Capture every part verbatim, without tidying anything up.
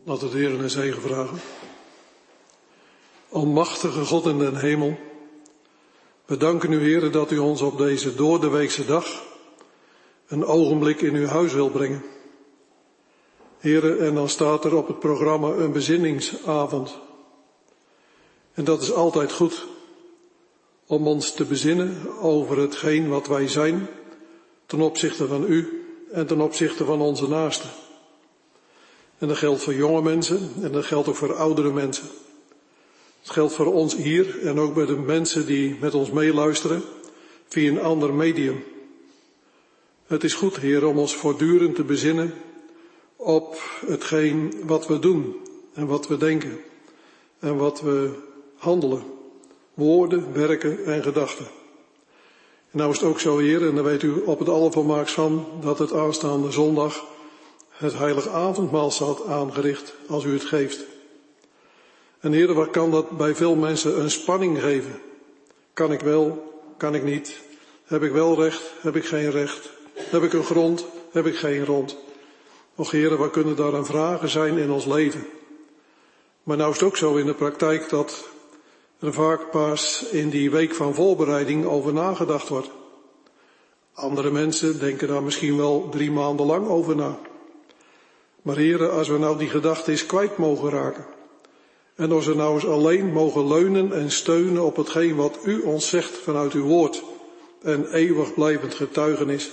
Laten we de Heer een zegen vragen. Almachtige God in den hemel, we danken u, Heer, dat u ons op deze doordeweekse dag een ogenblik in uw huis wil brengen. Heer, en dan staat er op het programma een bezinningsavond. En dat is altijd goed, om ons te bezinnen over hetgeen wat wij zijn ten opzichte van u en ten opzichte van onze naasten. En dat geldt voor jonge mensen en dat geldt ook voor oudere mensen. Het geldt voor ons hier en ook bij de mensen die met ons meeluisteren via een ander medium. Het is goed, Heer, om ons voortdurend te bezinnen op hetgeen wat we doen en wat we denken en wat we handelen. Woorden, werken en gedachten. En nou is het ook zo, Heer, en dan weet u op het allervolmaakst van dat het aanstaande zondag het heilige avondmaal staat aangericht als u het geeft. En Heer, wat kan dat bij veel mensen een spanning geven? Kan ik wel, kan ik niet? Heb ik wel recht, heb ik geen recht? Heb ik een grond, heb ik geen grond? Och Heer, wat kunnen daar aan vragen zijn in ons leven? Maar nou is het ook zo in de praktijk dat er vaak pas in die week van voorbereiding over nagedacht wordt. Andere mensen denken daar misschien wel drie maanden lang over na. Maar Heer, als we nou die gedachte eens kwijt mogen raken. En als we nou eens alleen mogen leunen en steunen op hetgeen wat u ons zegt vanuit uw woord. En eeuwig blijvend getuigenis.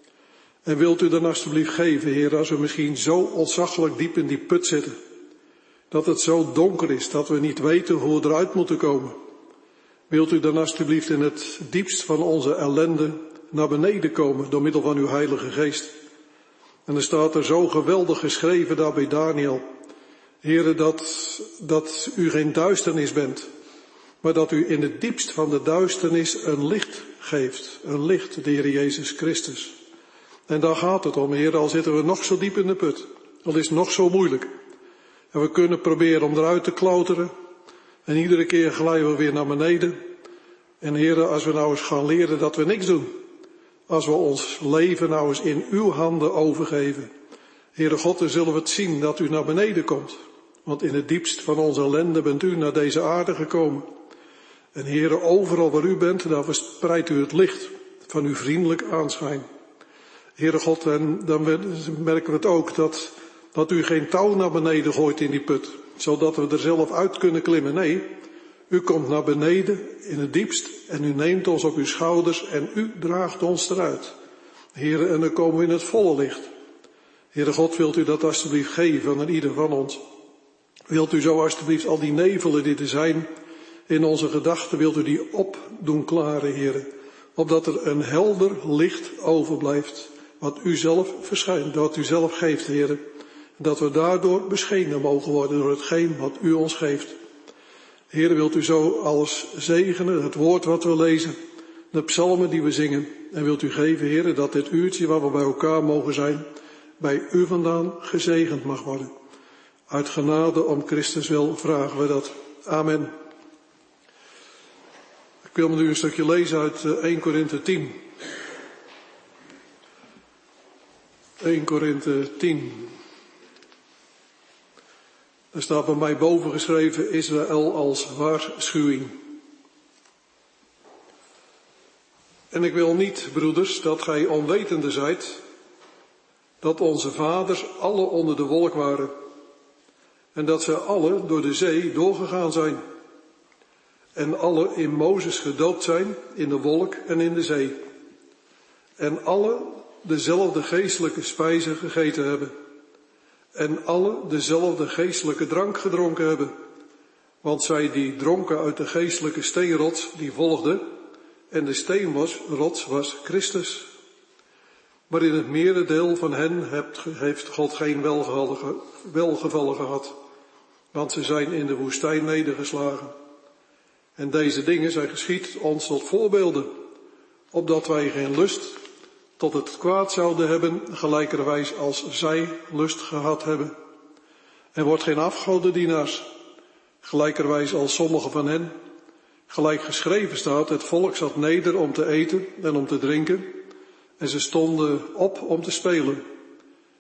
En wilt u dan alstublieft geven, Heer, als we misschien zo ontzaglijk diep in die put zitten. Dat het zo donker is, dat we niet weten hoe we eruit moeten komen. Wilt u dan alstublieft in het diepst van onze ellende naar beneden komen door middel van uw Heilige Geest. En er staat er zo geweldig geschreven daar bij Daniel. Heere, dat, dat u geen duisternis bent, maar dat u in het diepst van de duisternis een licht geeft. Een licht, de Heer Jezus Christus. En daar gaat het om, Heer, al zitten we nog zo diep in de put. Al is het nog zo moeilijk. En we kunnen proberen om eruit te klauteren. En iedere keer glijden we weer naar beneden. En Heer, als we nou eens gaan leren dat we niks doen. Als we ons leven nou eens in uw handen overgeven. Heere God, dan zullen we het zien dat u naar beneden komt. Want in het diepst van onze ellende bent u naar deze aarde gekomen. En Heere, overal waar u bent, daar verspreidt u het licht van uw vriendelijk aanschijn. Heere God, en dan merken we het ook dat, dat u geen touw naar beneden gooit in die put. Zodat we er zelf uit kunnen klimmen. Nee, u komt naar beneden in het diepst en u neemt ons op uw schouders en u draagt ons eruit. Heere, en dan komen we in het volle licht. Heere God, wilt u dat alstublieft geven aan ieder van ons? Wilt u zo alstublieft al die nevelen die er zijn in onze gedachten, wilt u die op doen klaren, Heere? Opdat er een helder licht overblijft, wat u zelf verschijnt, wat u zelf geeft, Heere. Dat we daardoor beschenen mogen worden door hetgeen wat u ons geeft. Heere, wilt u zo alles zegenen, het woord wat we lezen, de psalmen die we zingen. En wilt u geven, Heere, dat dit uurtje waar we bij elkaar mogen zijn, bij u vandaan gezegend mag worden. Uit genade om Christus wil vragen we dat. Amen. Ik wil met u een stukje lezen uit Eerste Korinthe tien. Eerste Korinthe tien. Er staat bij mij boven geschreven Israël als waarschuwing. En ik wil niet, broeders, dat gij onwetende zijt, dat onze vaders alle onder de wolk waren. En dat zij alle door de zee doorgegaan zijn. En alle in Mozes gedoopt zijn, in de wolk en in de zee. En alle dezelfde geestelijke spijze gegeten hebben. En alle dezelfde geestelijke drank gedronken hebben. Want zij die dronken uit de geestelijke steenrots, die volgden. En de steen was, rots was Christus. Maar in het merendeel van hen heeft God geen welgevallen gehad. Want ze zijn in de woestijn nedergeslagen. En deze dingen zijn geschied ons tot voorbeelden. Opdat wij geen lust tot het kwaad zouden hebben, gelijkerwijs als zij lust gehad hebben. En wordt geen afgodendienaars, gelijkerwijs als sommigen van hen. Gelijk geschreven staat, het volk zat neder om te eten en om te drinken. En ze stonden op om te spelen.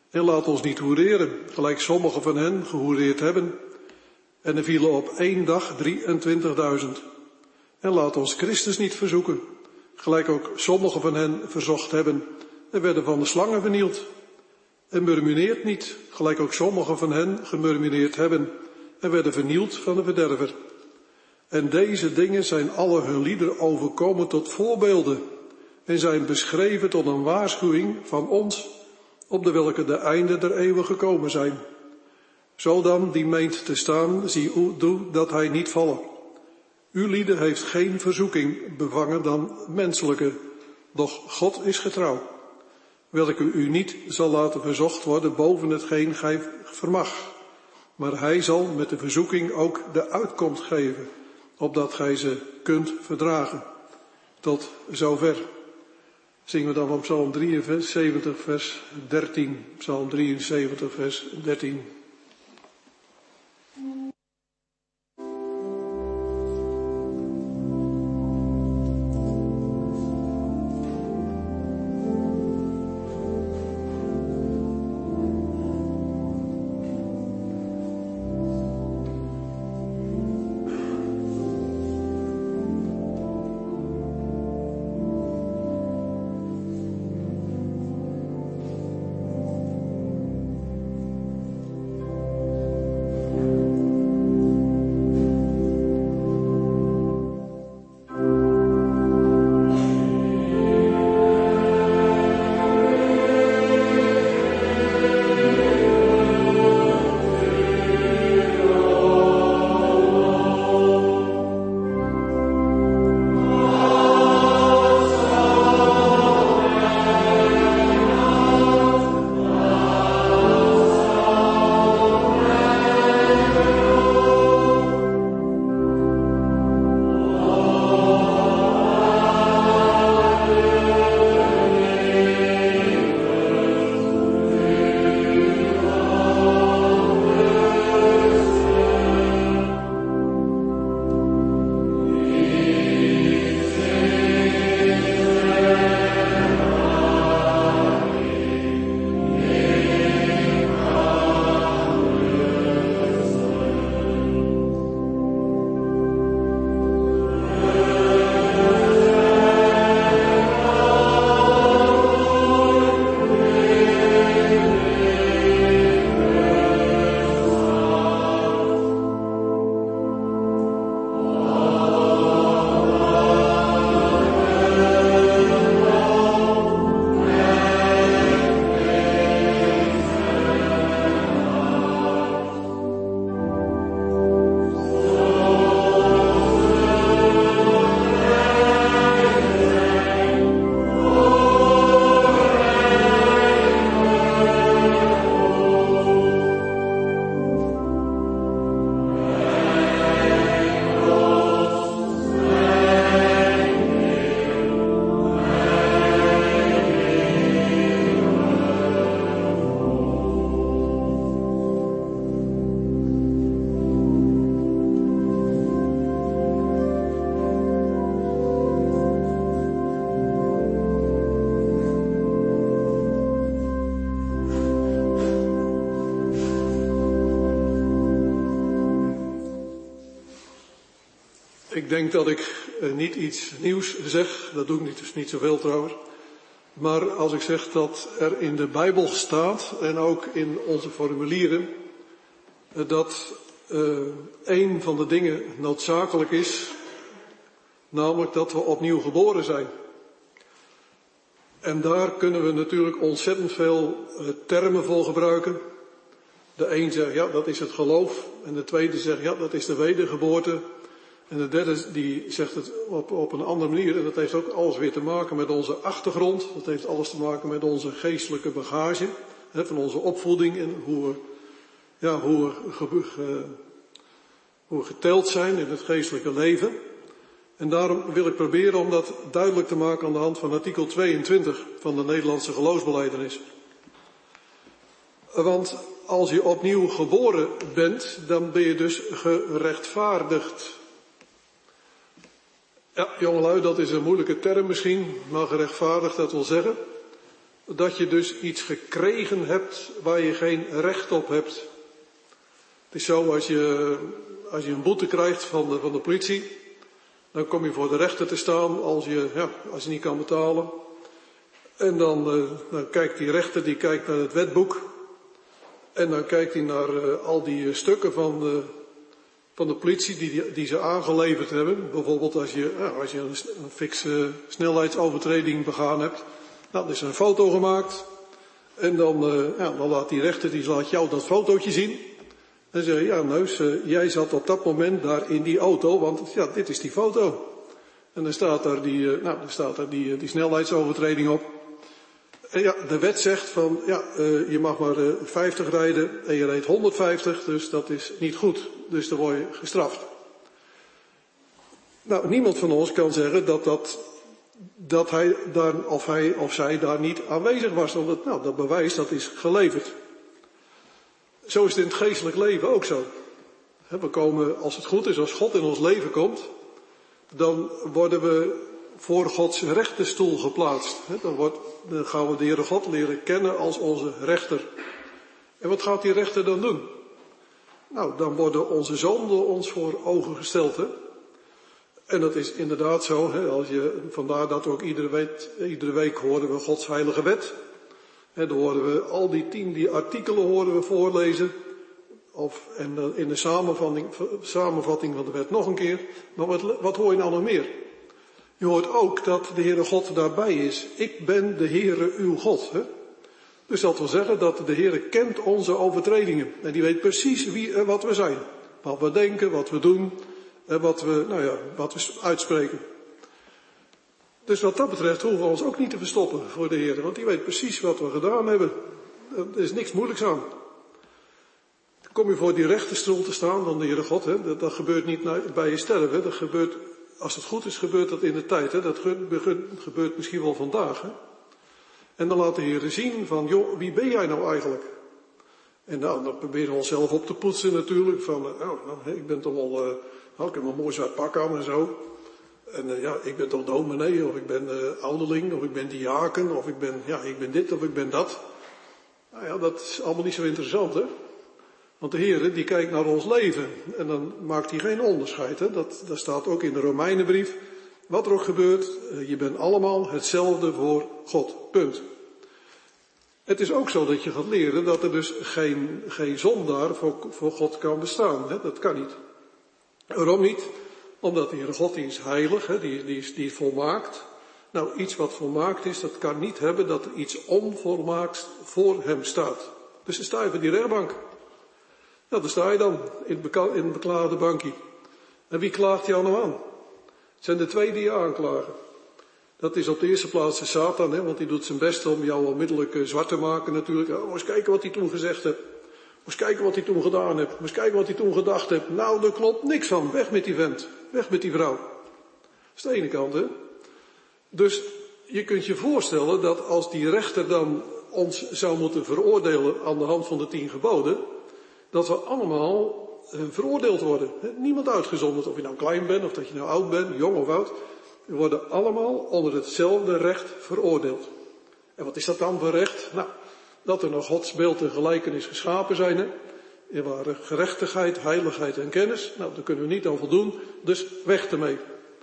En laat ons niet hoereren, gelijk sommigen van hen gehoereerd hebben. En er vielen op één dag drieëntwintigduizend. En laat ons Christus niet verzoeken, gelijk ook sommigen van hen verzocht hebben en werden van de slangen vernield. En murmureert niet, gelijk ook sommigen van hen gemurmureerd hebben en werden vernield van de verderver. En deze dingen zijn alle hun liederen overkomen tot voorbeelden en zijn beschreven tot een waarschuwing van ons, op de welke de einde der eeuwen gekomen zijn. Zo dan, die meent te staan, zie u doe dat hij niet vallen. Uw lieden heeft geen verzoeking bevangen dan menselijke, doch God is getrouw, welke u niet zal laten verzocht worden boven hetgeen gij vermag. Maar hij zal met de verzoeking ook de uitkomst geven, opdat gij ze kunt verdragen. Tot zover. Zingen we dan van Psalm drieënzeventig, vers dertien. Psalm drieënzeventig, vers dertien. Ik denk dat ik uh, niet iets nieuws zeg, dat doe ik niet, dus niet zoveel trouwens. Maar als ik zeg dat er in de Bijbel staat en ook in onze formulieren, uh, dat uh, een van de dingen noodzakelijk is, namelijk dat we opnieuw geboren zijn. En daar kunnen we natuurlijk ontzettend veel uh, termen voor gebruiken. De een zegt, ja, dat is het geloof. En de tweede zegt, ja, dat is de wedergeboorte. En de derde die zegt het op, op een andere manier. En dat heeft ook alles weer te maken met onze achtergrond. Dat heeft alles te maken met onze geestelijke bagage. Hè, van onze opvoeding en hoe we, ja, hoe we, ge, ge, hoe we geteld zijn in het geestelijke leven. En daarom wil ik proberen om dat duidelijk te maken aan de hand van artikel tweeëntwintig van de Nederlandse geloofsbelijdenis. Want als je opnieuw geboren bent, dan ben je dus gerechtvaardigd. Ja, jongelui, dat is een moeilijke term misschien, maar gerechtvaardigd, dat wil zeggen dat je dus iets gekregen hebt waar je geen recht op hebt. Het is zo, als je, als je een boete krijgt van de, van de politie, dan kom je voor de rechter te staan als je, ja, als je niet kan betalen. En dan, uh, dan kijkt die rechter, die kijkt naar het wetboek. En dan kijkt hij naar uh, al die uh, stukken van de, van de politie die, die, die ze aangeleverd hebben. Bijvoorbeeld als je, ja, als je een, een fikse snelheidsovertreding begaan hebt. Nou, er is een foto gemaakt. En dan, uh, ja, dan laat die rechter, die laat jou dat fotootje zien. En zeg je, ja Neus, uh, jij zat op dat moment daar in die auto, want ja, dit is die foto. En dan staat daar die, uh, nou, dan staat daar die, uh, die snelheidsovertreding op. En ja, de wet zegt van, ja, uh, je mag maar uh, vijftig rijden en je reed honderdvijftig, dus dat is niet goed. Dus dan word je gestraft. Nou, niemand van ons kan zeggen dat dat, dat hij daar, of hij of zij daar niet aanwezig was. Omdat, nou, dat bewijs, dat is geleverd. Zo is het in het geestelijk leven ook zo. We komen, als het goed is, als God in ons leven komt, dan worden we voor Gods rechterstoel geplaatst. Dan, wordt, dan gaan we de Heere God leren kennen als onze rechter. En wat gaat die rechter dan doen? Nou, dan worden onze zonden ons voor ogen gesteld. Hè? En dat is inderdaad zo. Hè? Als je, vandaar dat ook iedere week, iedere week horen we Gods heilige wet. En dan horen we al die tien die artikelen horen we voorlezen. Of, en in de samenvatting, samenvatting van de wet nog een keer. Maar wat, wat hoor je nou nog meer? Je hoort ook dat de Heere God daarbij is. Ik ben de Heere uw God. Hè? Dus dat wil zeggen dat de Heere kent onze overtredingen. En die weet precies wie en wat we zijn. Wat we denken, wat we doen. En wat we, nou ja, wat we uitspreken. Dus wat dat betreft hoeven we ons ook niet te verstoppen voor de Heer. Want die weet precies wat we gedaan hebben. Er is niks moeilijks aan. Kom je voor die rechterstoel te staan van de Heere God. Hè? Dat, dat gebeurt niet bij je sterven. Hè? Dat gebeurt, als het goed is, gebeurt dat in de tijd. Hè? Dat gebeurt misschien wel vandaag. Hè? En dan laat de Heer zien van, joh, wie ben jij nou eigenlijk? En nou, dan proberen we onszelf op te poetsen natuurlijk. Van, uh, oh, nou, ik ben toch wel, uh, nou, ik heb een mooi zwart pak aan en zo. En uh, ja, ik ben toch dominee, of ik ben uh, ouderling, of ik ben diaken, of ik ben, ja, ik ben dit, of ik ben dat. Nou ja, dat is allemaal niet zo interessant, hè. Want de Heer, die kijkt naar ons leven. En dan maakt hij geen onderscheid, hè. Dat, dat staat ook in de Romeinenbrief. Wat er ook gebeurt, uh, je bent allemaal hetzelfde voor God. Punt. Het is ook zo dat je gaat leren dat er dus geen, geen zondaar voor, voor God kan bestaan, hè. Dat kan niet. Waarom niet? Omdat de Heere God, die is heilig, hè, die, die, is, die is volmaakt. Nou, iets wat volmaakt is, dat kan niet hebben dat er iets onvolmaaks voor hem staat. Dus dan sta je voor die rechtbank. Nou, daar sta je dan, in het, in het beklaagde bankje. En wie klaagt jou nou aan? Het zijn de twee die je aanklagen. Dat is op de eerste plaats de Satan, hè, want die doet zijn best om jou onmiddellijk uh, zwart te maken natuurlijk. Oh, eens kijken wat hij toen gezegd heeft. Eens kijken wat hij toen gedaan heeft. Eens kijken wat hij toen gedacht heeft. Nou, er klopt niks van. Weg met die vent. Weg met die vrouw. Dat is de ene kant, hè. Dus je kunt je voorstellen dat als die rechter dan ons zou moeten veroordelen aan de hand van de tien geboden, dat we allemaal uh, veroordeeld worden. Hè? Niemand uitgezonderd, of je nou klein bent, of dat je nou oud bent, jong of oud. We worden allemaal onder hetzelfde recht veroordeeld. En wat is dat dan voor recht? Nou, dat er nog Gods beeld en gelijkenis geschapen zijn, hè. Er waren gerechtigheid, heiligheid en kennis. Nou, daar kunnen we niet aan voldoen, dus weg ermee.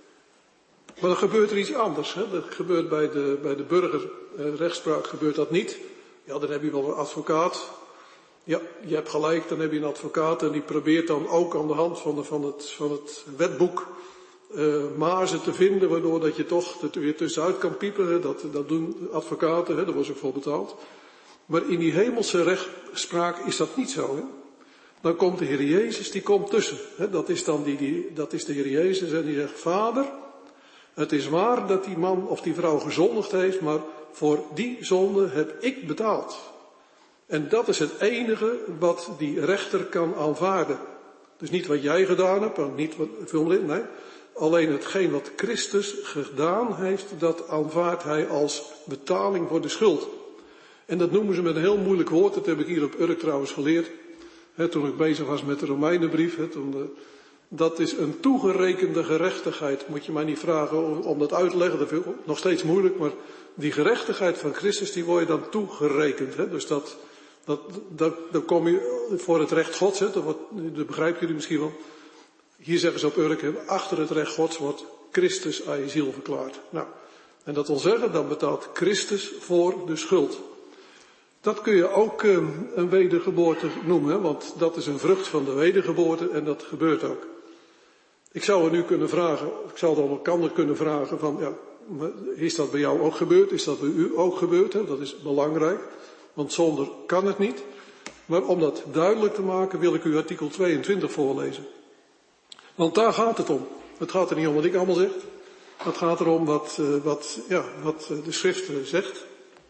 Maar dan gebeurt er iets anders. Hè. Dat gebeurt bij de, bij de burgerrechtspraak gebeurt dat niet. Ja, dan heb je wel een advocaat. Ja, je hebt gelijk, dan heb je een advocaat en die probeert dan ook aan de hand van, de, van, het, van het wetboek uh, mazen te vinden, waardoor dat je toch er weer tussenuit kan piepen. Dat, dat doen advocaten, hè, daar wordt ook voor betaald. Maar in die hemelse rechtspraak is dat niet zo. Hè. Dan komt de Heer Jezus, die komt tussen. Hè. Dat is dan die, die, dat is de Heer Jezus en die zegt, Vader, het is waar dat die man of die vrouw gezondigd heeft, maar voor die zonde heb ik betaald. En dat is het enige wat die rechter kan aanvaarden. Dus niet wat jij gedaan hebt, niet wat, vul maar in, nee. Alleen hetgeen wat Christus gedaan heeft, dat aanvaardt hij als betaling voor de schuld. En dat noemen ze met een heel moeilijk woord, dat heb ik hier op Urk trouwens geleerd. He, toen ik bezig was met de Romeinenbrief, he, toen, uh, Dat is een toegerekende gerechtigheid. Moet je mij niet vragen om dat uit te leggen, dat vind ik nog steeds moeilijk, maar die gerechtigheid van Christus, die word je dan toegerekend. Hè? Dus dat, dat, dat, dan kom je voor het recht Gods, hè? Dat, wordt, dat begrijpen jullie misschien wel. Hier zeggen ze op Urk, hè? Achter het recht Gods wordt Christus aan je ziel verklaard. Nou, en dat wil zeggen, dan betaalt Christus voor de schuld. Dat kun je ook uh, een wedergeboorte noemen, hè? Want dat is een vrucht van de wedergeboorte en dat gebeurt ook. Ik zou er nu kunnen vragen, ik zou dan elkander kunnen vragen van, ja, is dat bij jou ook gebeurd? Is dat bij u ook gebeurd? Hè? Dat is belangrijk, want zonder kan het niet. Maar om dat duidelijk te maken wil ik u artikel tweeëntwintig voorlezen. Want daar gaat het om. Het gaat er niet om wat ik allemaal zeg. Het gaat erom wat, uh, wat, ja, wat de schrift zegt.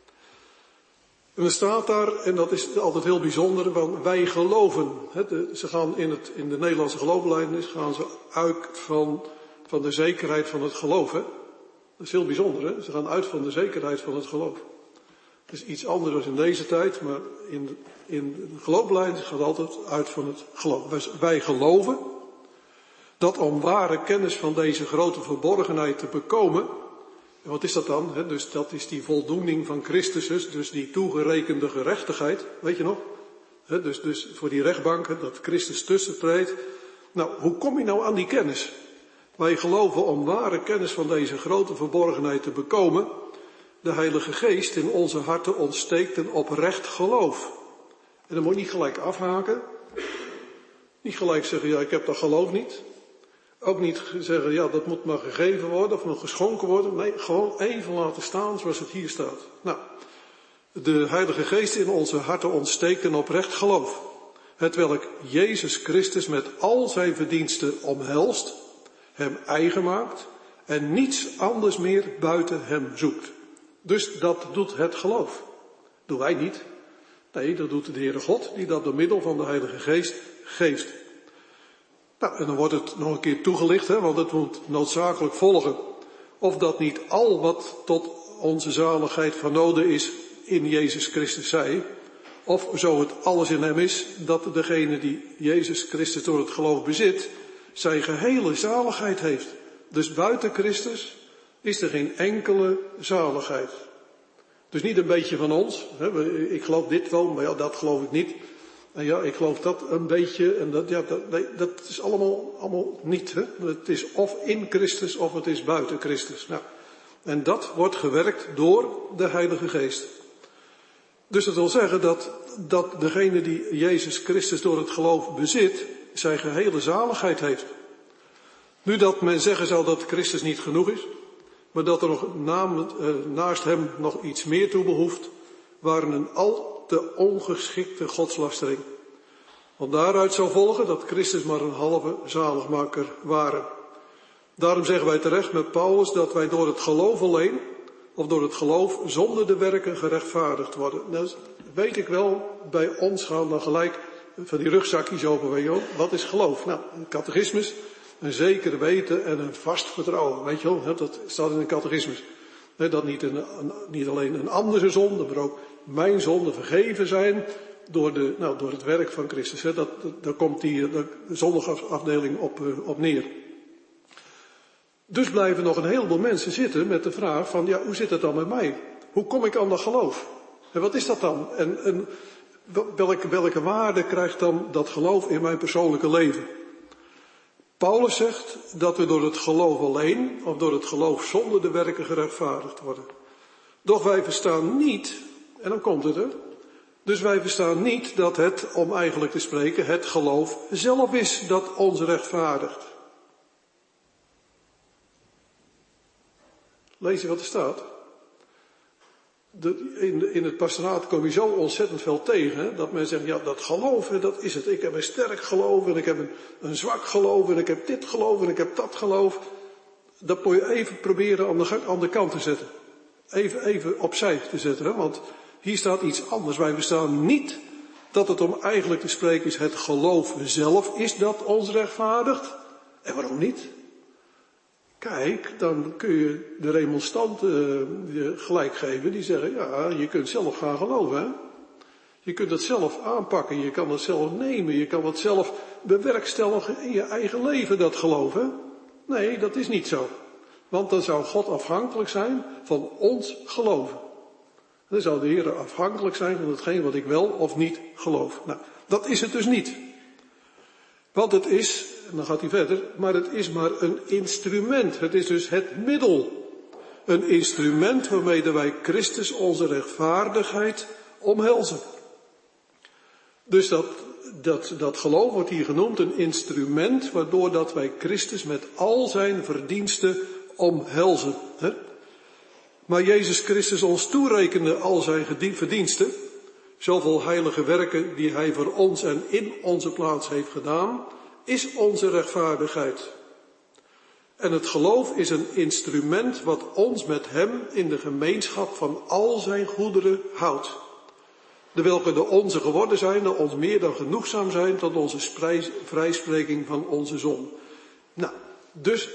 En er staat daar, en dat is altijd heel bijzonder, want wij geloven. Hè, de, ze gaan in, het, in de Nederlandse geloofbelijdenis gaan ze uit van, van de zekerheid van het geloof. Hè. Dat is heel bijzonder, hè? Ze gaan uit van de zekerheid van het geloof. Het is iets anders dan in deze tijd, maar in, in de geloofbelijdenis gaat altijd uit van het geloof. Wij, wij geloven dat om ware kennis van deze grote verborgenheid te bekomen. En wat is dat dan? Hè? Dus dat is die voldoening van Christus, dus die toegerekende gerechtigheid, weet je nog? Hè? Dus, dus voor die rechtbanken, dat Christus tussentreedt. Nou, hoe kom je nou aan die kennis? Wij geloven om ware kennis van deze grote verborgenheid te bekomen. De Heilige Geest in onze harten ontsteekt een oprecht geloof. En dan moet je niet gelijk afhaken. Niet gelijk zeggen, ja, ik heb dat geloof niet. Ook niet zeggen, ja, dat moet maar gegeven worden of nog geschonken worden. Nee, gewoon even laten staan zoals het hier staat. Nou, de Heilige Geest in onze harten ontsteekt een oprecht geloof. Hetwelk Jezus Christus met al zijn verdiensten omhelst, hem eigen maakt en niets anders meer buiten hem zoekt. Dus dat doet het geloof. Doen wij niet. Nee, dat doet de Heere God, die dat door middel van de Heilige Geest geeft. Nou, en dan wordt het nog een keer toegelicht, hè, want het moet noodzakelijk volgen. Of dat niet al wat tot onze zaligheid van noden is in Jezus Christus zij, of zo het alles in hem is, dat degene die Jezus Christus door het geloof bezit, zijn gehele zaligheid heeft. Dus buiten Christus is er geen enkele zaligheid. Dus niet een beetje van ons. Hè, ik geloof dit wel, maar ja, dat geloof ik niet. En ja, ik geloof dat een beetje. En dat, ja, dat, nee, dat is allemaal, allemaal niet. Hè. Het is of in Christus of het is buiten Christus. Nou, en dat wordt gewerkt door de Heilige Geest. Dus dat wil zeggen dat, dat degene die Jezus Christus door het geloof bezit, zijn gehele zaligheid heeft. Nu dat men zeggen zou dat Christus niet genoeg is, maar dat er nog naast hem nog iets meer toe behoeft, waren een al te ongeschikte godslastering. Want daaruit zou volgen dat Christus maar een halve zaligmaker waren. Daarom zeggen wij terecht met Paulus dat wij door het geloof alleen, of door het geloof zonder de werken gerechtvaardigd worden. Nou, weet ik wel, bij ons gaan dan gelijk van die rugzakjes over, weet je wel. Wat is geloof? Nou, een catechismus, een zeker weten en een vast vertrouwen. Weet je wel, dat staat in een catechismus. Dat niet, een, een, niet alleen een andere zonde, maar ook mijn zonden vergeven zijn door, de, nou, door het werk van Christus. Dat, dat, daar komt die de zondigafdeling op, op neer. Dus blijven nog een heleboel mensen zitten met de vraag van, ja, hoe zit het dan met mij? Hoe kom ik aan dat geloof? En wat is dat dan? En, en welke, welke waarde krijgt dan dat geloof in mijn persoonlijke leven? Paulus zegt dat we door het geloof alleen, of door het geloof zonder de werken gerechtvaardigd worden. Doch wij verstaan niet, en dan komt het er, dus wij verstaan niet dat het, om eigenlijk te spreken, het geloof zelf is dat ons rechtvaardigt. Lees je wat er staat? De, in, de, in het pastoraat kom je zo ontzettend veel tegen, hè, dat men zegt, ja, dat geloof, dat is het. Ik heb een sterk geloof en ik heb een, een zwak geloof en ik heb dit geloof en ik heb dat geloof. Dat moet je even proberen aan de, aan de kant te zetten. Even, even opzij te zetten, hè, want hier staat iets anders. Wij verstaan niet dat het om eigenlijk te spreken is, het geloof zelf is dat ons rechtvaardigt. En waarom niet? Kijk, dan kun je de remonstranten uh, gelijk geven die zeggen, ja, je kunt zelf gaan geloven, hè. Je kunt het zelf aanpakken, je kan het zelf nemen, je kan het zelf bewerkstelligen in je eigen leven, dat geloven. Nee, dat is niet zo. Want dan zou God afhankelijk zijn van ons geloven. Dan zou de Heer afhankelijk zijn van hetgeen wat ik wel of niet geloof. Nou, dat is het dus niet. Want het is, en dan gaat hij verder, maar het is maar een instrument. Het is dus het middel. Een instrument waarmee wij Christus onze rechtvaardigheid omhelzen. Dus dat, dat, dat geloof wordt hier genoemd een instrument waardoor dat wij Christus met al zijn verdiensten omhelzen. Hè? Maar Jezus Christus ons toerekende al zijn verdiensten, zoveel heilige werken die hij voor ons en in onze plaats heeft gedaan, is onze rechtvaardigheid. En het geloof is een instrument wat ons met hem in de gemeenschap van al zijn goederen houdt. De welke de onze geworden zijn, dat ons meer dan genoegzaam zijn tot onze vrijspreking van onze zon. Nou, dus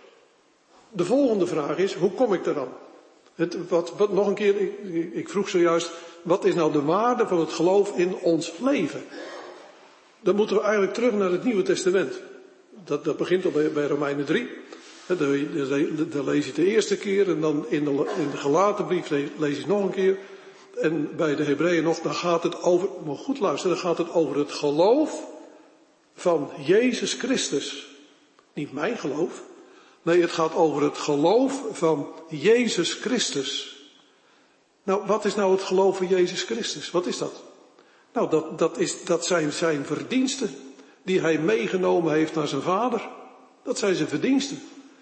de volgende vraag is, hoe kom ik daar dan? Het, wat, wat, nog een keer, ik, ik vroeg zojuist, wat is nou de waarde van het geloof in ons leven? Dan moeten we eigenlijk terug naar het Nieuwe Testament. Dat, dat begint al bij, bij Romeinen drie. Daar lees je het de eerste keer en dan in de, in de Galatenbrief lees je het nog een keer. En bij de Hebreeën nog, dan gaat het over, maar goed luisteren, dan gaat het over het geloof van Jezus Christus. Niet mijn geloof. Nee, het gaat over het geloof van Jezus Christus. Nou, wat is nou het geloof van Jezus Christus? Wat is dat? Nou, dat, dat, is, dat zijn zijn verdiensten die hij meegenomen heeft naar zijn vader. Dat zijn zijn verdiensten.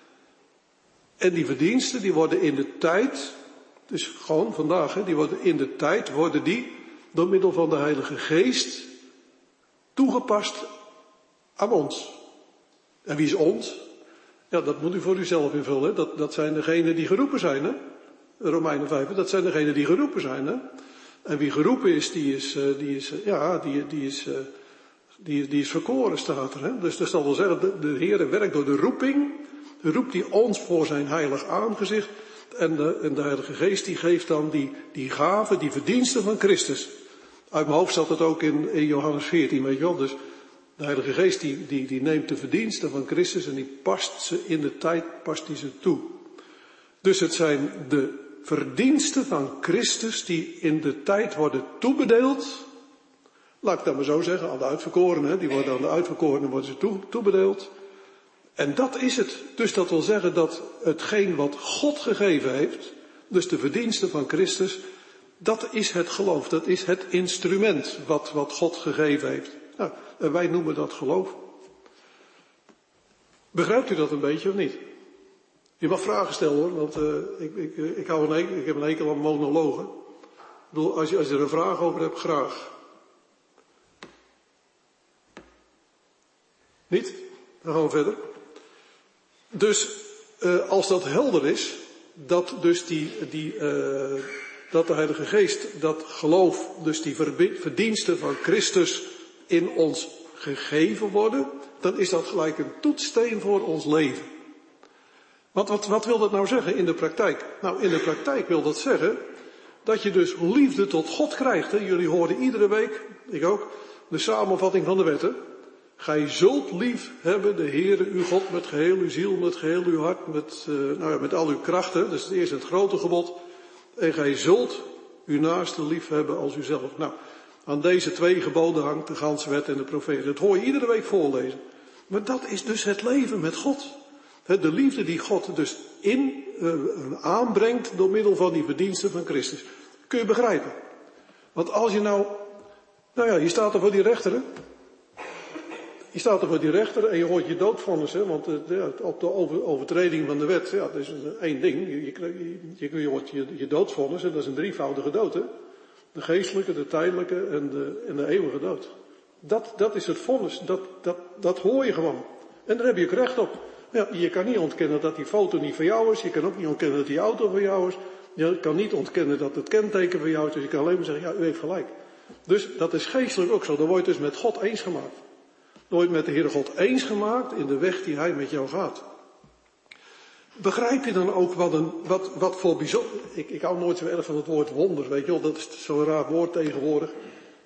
En die verdiensten, die worden in de tijd, dus gewoon vandaag, hè, die worden in de tijd, worden die door middel van de Heilige Geest toegepast aan ons. En wie is ons? Ja, dat moet u voor uzelf invullen. Dat, dat zijn degenen die geroepen zijn, hè? Romeinen vijf, dat zijn degenen die geroepen zijn, hè? En wie geroepen is, die is, die is, ja, die, die is, die, die is verkoren, staat er, hè? Dus dat zal wel zeggen, de, de Heere werkt door de roeping, roept hij ons voor zijn heilig aangezicht, en de, en de Heilige Geest die geeft dan die, die gaven, die verdiensten van Christus. Uit mijn hoofd staat het ook in, in Johannes veertien, weet je wel, dus de Heilige Geest die, die, die neemt de verdiensten van Christus en die past ze in de tijd, past die ze toe. Dus het zijn de verdiensten van Christus die in de tijd worden toebedeeld. Laat ik dat maar zo zeggen, aan de uitverkorenen, die worden aan de uitverkorenen worden ze toe, toebedeeld. En dat is het. Dus dat wil zeggen dat hetgeen wat God gegeven heeft, dus de verdiensten van Christus, dat is het geloof, dat is het instrument wat, wat God gegeven heeft. Nou, en wij noemen dat geloof. Begrijpt u dat een beetje of niet? Je mag vragen stellen hoor, want uh, ik, ik, ik, hou een, ik heb een hekel aan monologen. Ik bedoel, als je, als je er een vraag over hebt, graag. Niet? Dan gaan we verder. Dus uh, als dat helder is, dat dus die, die uh, dat de Heilige Geest, dat geloof, dus die verdiensten van Christus in ons gegeven worden, dan is dat gelijk een toetssteen voor ons leven. Want wat, wat wil dat nou zeggen in de praktijk? Nou, in de praktijk wil dat zeggen dat je dus liefde tot God krijgt. Hè? Jullie hoorden iedere week, ik ook, de samenvatting van de wetten. Gij zult lief hebben de Heere uw God met geheel uw ziel, met geheel uw hart, met, uh, nou ja, met al uw krachten. Dat is het eerste het grote gebod. En gij zult uw naaste lief hebben als uzelf. Nou, aan deze twee geboden hangt de ganse wet en de profeten. Dat hoor je iedere week voorlezen. Maar dat is dus het leven met God. De liefde die God dus in, uh, aanbrengt door middel van die verdiensten van Christus. Kun je begrijpen? Want als je nou, nou ja, je staat er voor die rechter, hè? Je staat er voor die rechter en je hoort je doodvonnis, hè? Want uh, ja, op de over, overtreding van de wet, ja, dat is één ding. Je, je, je, je hoort je, je doodvonnis en dat is een drievoudige dood, hè? De geestelijke, de tijdelijke en de, en de eeuwige dood. Dat, dat is het vonnis, dat, dat, dat hoor je gewoon. En daar heb je ook recht op. Ja, je kan niet ontkennen dat die foto niet van jou is. Je kan ook niet ontkennen dat die auto van jou is. Je kan niet ontkennen dat het kenteken van jou is. Dus je kan alleen maar zeggen, ja, u heeft gelijk. Dus dat is geestelijk ook zo. Dan word je dus met God eens gemaakt. Dan word je met de Heere God eens gemaakt in de weg die Hij met jou gaat. Begrijp je dan ook wat, een, wat, wat voor bijzonder... Ik, ik hou nooit zo erg van het woord wonder, weet je wel. Dat is zo'n raar woord tegenwoordig.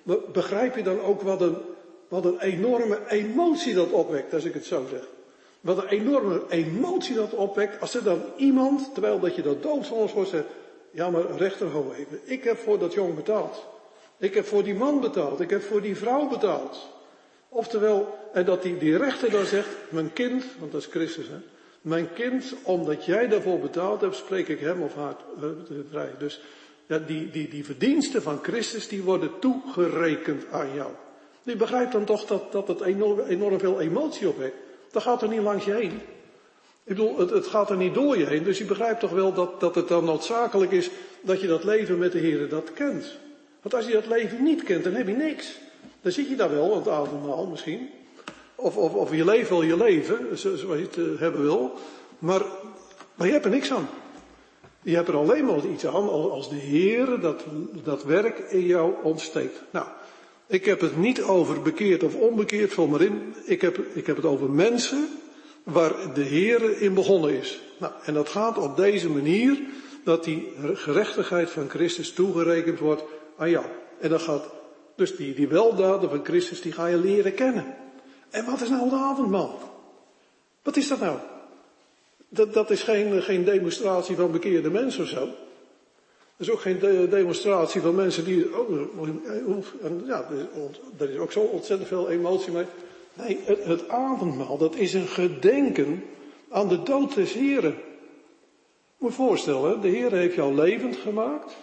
Maar begrijp je dan ook wat een, wat een enorme emotie dat opwekt, als ik het zo zeg? Wat een enorme emotie dat opwekt, als er dan iemand, terwijl dat je dat doodsvonnis wordt, zegt, ja maar rechter, ho even, ik heb voor dat jong betaald. Ik heb voor die man betaald, ik heb voor die vrouw betaald. Oftewel, en dat die, die rechter dan zegt, mijn kind, want dat is Christus, hè. Mijn kind, omdat jij daarvoor betaald hebt, spreek ik hem of haar uh, vrij. Dus ja, die, die, die verdiensten van Christus, die worden toegerekend aan jou. Je begrijpt dan toch dat, dat het enorm, enorm veel emotie opwekt. Dat gaat er niet langs je heen. Ik bedoel, het, het gaat er niet door je heen. Dus je begrijpt toch wel dat, dat het dan noodzakelijk is dat je dat leven met de Heer dat kent. Want als je dat leven niet kent, dan heb je niks. Dan zit je daar wel, aan het avondmaal misschien. Of, of, of je leeft wel je leven, zoals je het uh, hebben wil. Maar, maar je hebt er niks aan. Je hebt er alleen maar iets aan als de Heer dat, dat werk in jou ontsteekt. Nou, ik heb het niet over bekeerd of onbekeerd, vul maar in. Ik heb, ik heb het over mensen waar de Heer in begonnen is. Nou, en dat gaat op deze manier dat die gerechtigheid van Christus toegerekend wordt aan jou. En dat gaat, dus die, die weldaden van Christus, die ga je leren kennen. En wat is nou de avondmaal? Wat is dat nou? Dat, dat is geen, geen demonstratie van bekeerde mensen of zo. Dat is ook geen de, demonstratie van mensen die, oh, en ja, er is ook zo ontzettend veel emotie mee. Nee, het, het avondmaal, dat is een gedenken aan de dood des Heren. Moet je voorstellen, de Heer heeft jou levend gemaakt.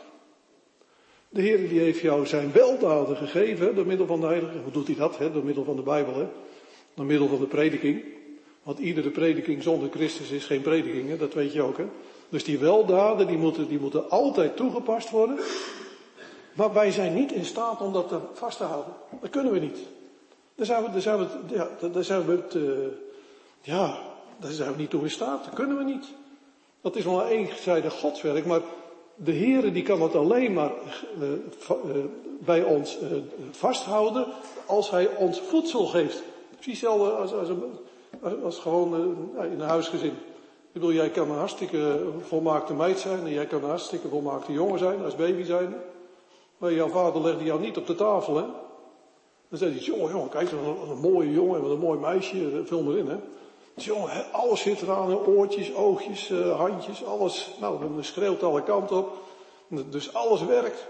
De Heer die heeft jou zijn weldaden gegeven, door middel van de Heilige. Hoe doet hij dat? Hè? Door middel van de Bijbel, hè? Door middel van de prediking. Want iedere prediking zonder Christus is geen prediking, hè? Dat weet je ook, hè? Dus die weldaden, die moeten, die moeten altijd toegepast worden. Maar wij zijn niet in staat om dat vast te houden. Dat kunnen we niet. Daar zijn we, daar zijn we, ja, daar zijn we het, uh, ja, daar zijn we niet toe in staat. Dat kunnen we niet. Dat is wel een eenzijdig godswerk, maar de Heere die kan het alleen maar uh, uh, bij ons uh, vasthouden als Hij ons voedsel geeft. Precies hetzelfde als, als, als, als gewoon uh, in een huisgezin. Ik bedoel, jij kan een hartstikke volmaakte meid zijn en jij kan een hartstikke volmaakte jongen zijn, als baby zijn. Maar jouw vader legde jou niet op de tafel, hè. Dan zei hij, jongen, jongen, kijk, wat een mooie jongen en wat een mooi meisje, vul maar in, hè. Dus jongen, alles zit eraan, oortjes, oogjes, uh, handjes, alles. Nou, dan schreeuwt alle kanten op. Dus alles werkt.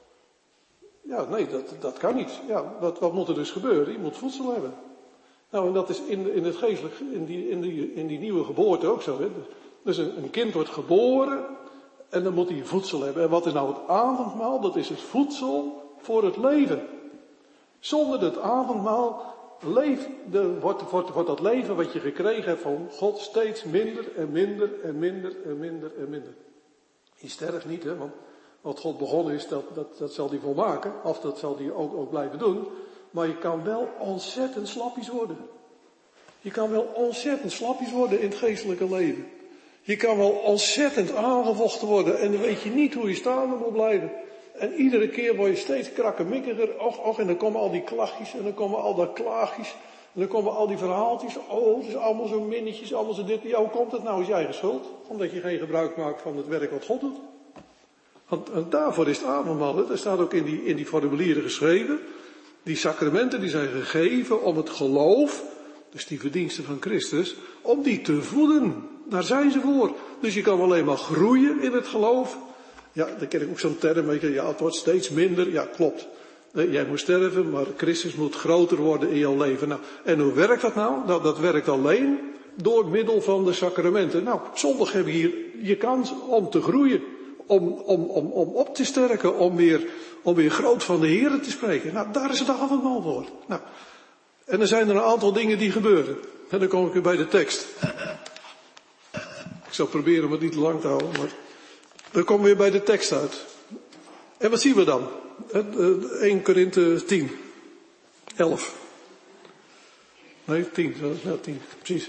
Ja, nee, dat, dat kan niet. Ja, wat, wat moet er dus gebeuren? Je moet voedsel hebben. Nou, en dat is in, in het geestelijk, in die, in, die, in die nieuwe geboorte ook zo, hè. Dus een, een kind wordt geboren en dan moet hij voedsel hebben. En wat is nou het avondmaal? Dat is het voedsel voor het leven. Zonder het avondmaal leef, de, wordt, wordt, wordt dat leven wat je gekregen hebt van God steeds minder en minder en minder en minder en minder. Je sterft niet, hè, want wat God begonnen is, dat, dat, dat zal hij volmaken. Of dat zal hij ook, ook blijven doen. Maar je kan wel ontzettend slappies worden. Je kan wel ontzettend slappies worden in het geestelijke leven. Je kan wel ontzettend aangevochten worden en dan weet je niet hoe je staande moet blijven. En iedere keer word je steeds krakkemikkiger. Och, och, en dan komen al die klachtjes en dan komen al dat klaagjes. En dan komen al die verhaaltjes. Oh, het is allemaal zo minnetjes, allemaal zo dit. Ja, hoe komt het nou? Is je eigen schuld? Omdat je geen gebruik maakt van het werk wat God doet. Want en daarvoor is het avondmaal. Er staat ook in die, in die formulieren geschreven. Die sacramenten die zijn gegeven om het geloof, dus die verdiensten van Christus, om die te voeden. Daar zijn ze voor. Dus je kan alleen maar groeien in het geloof. Ja, dan ken ik ook zo'n term, weet je, ja, het wordt steeds minder. Ja, klopt. Jij moet sterven, maar Christus moet groter worden in jouw leven. Nou, en hoe werkt dat nou? Nou, dat werkt alleen door middel van de sacramenten. Nou, zondag heb je hier je kans om te groeien. Om, om, om, om op te sterken, om weer, om weer groot van de Heer te spreken. Nou, daar is het avondmaal voor. Nou, en er zijn er een aantal dingen die gebeuren. En dan kom ik weer bij de tekst. Ik zal proberen om het niet te lang te houden, maar dan komen we weer bij de tekst uit. En wat zien we dan? Eerste Korinthe tien. elf. Nee, tien. Ja, tien. Precies.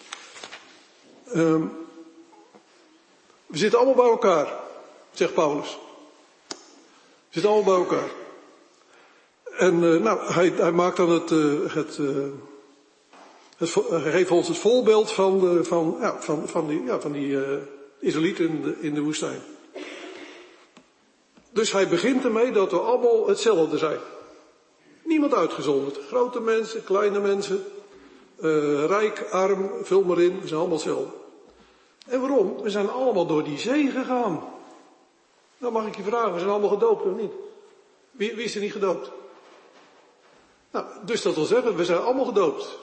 Um, we zitten allemaal bij elkaar, zegt Paulus. We zitten allemaal bij elkaar. En uh, nou, hij, hij maakt dan het, uh, het, uh, het, hij geeft ons het voorbeeld van, de, van, ja, van, van die, ja, van die uh, Israëlieten in de, in de woestijn. Dus hij begint ermee dat we allemaal hetzelfde zijn. Niemand uitgezonderd. Grote mensen, kleine mensen, uh, rijk, arm, vul maar in, we zijn allemaal hetzelfde. En waarom? We zijn allemaal door die zee gegaan. Nou mag ik je vragen, we zijn allemaal gedoopt of niet? Wie, wie is er niet gedoopt? Nou, dus dat wil zeggen, we zijn allemaal gedoopt.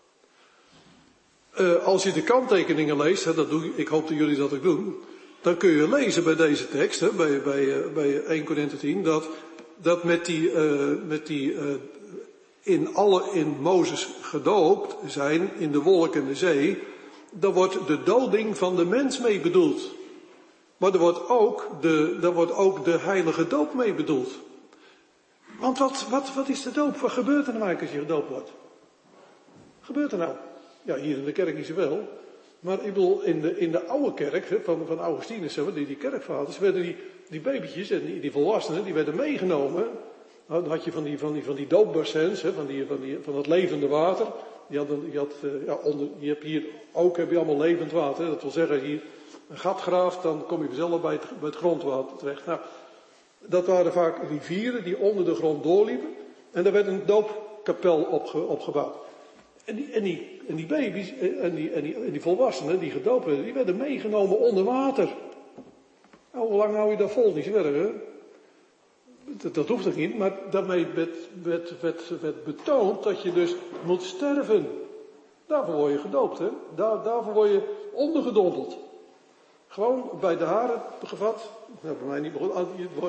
Uh, als je de kanttekeningen leest, hè, dat doe ik, ik hoop dat jullie dat ook doen, dan kun je lezen bij deze tekst, hè, bij, bij, uh, bij Eerste Korinthe tien, dat, dat met die, uh, met die uh, in alle in Mozes gedoopt zijn, in de wolk en de zee, daar wordt de doding van de mens mee bedoeld. Maar er wordt ook de, daar wordt ook de heilige doop mee bedoeld. Want wat, wat, wat is de doop? Wat gebeurt er nou eigenlijk als je gedoopt wordt? Wat gebeurt er nou? Ja, hier in de kerk niet zoveel. Maar ik bedoel, in de, in de oude kerk, hè, van, van Augustinus, hè, die, die kerkvaders, werden die, die babytjes en die, die volwassenen, die werden meegenomen. Nou, dan had je van die, van die, van die doopbassins, hè, van, die, van, die, van dat levende water. Die hadden, je, had, uh, ja, onder, je hebt hier ook heb je allemaal levend water. Hè. Dat wil zeggen, als je hier een gat graaft, dan kom je vanzelf bij het, bij het grondwater terecht. Nou, dat waren vaak rivieren die onder de grond doorliepen. En daar werd een doopkapel opge, opgebouwd. En die, en, die, en die baby's en die, en, die, en die volwassenen die gedoopt werden, die werden meegenomen onder water. Nou, hoe lang hou je dat vol? Niet zo erg, hè? Dat, dat hoeft toch niet, maar daarmee werd, werd, werd, werd betoond dat je dus moet sterven. Daarvoor word je gedoopt, hè? Daar, daarvoor word je ondergedompeld. Gewoon bij de haren gevat. Nou, bij mij niet begonnen.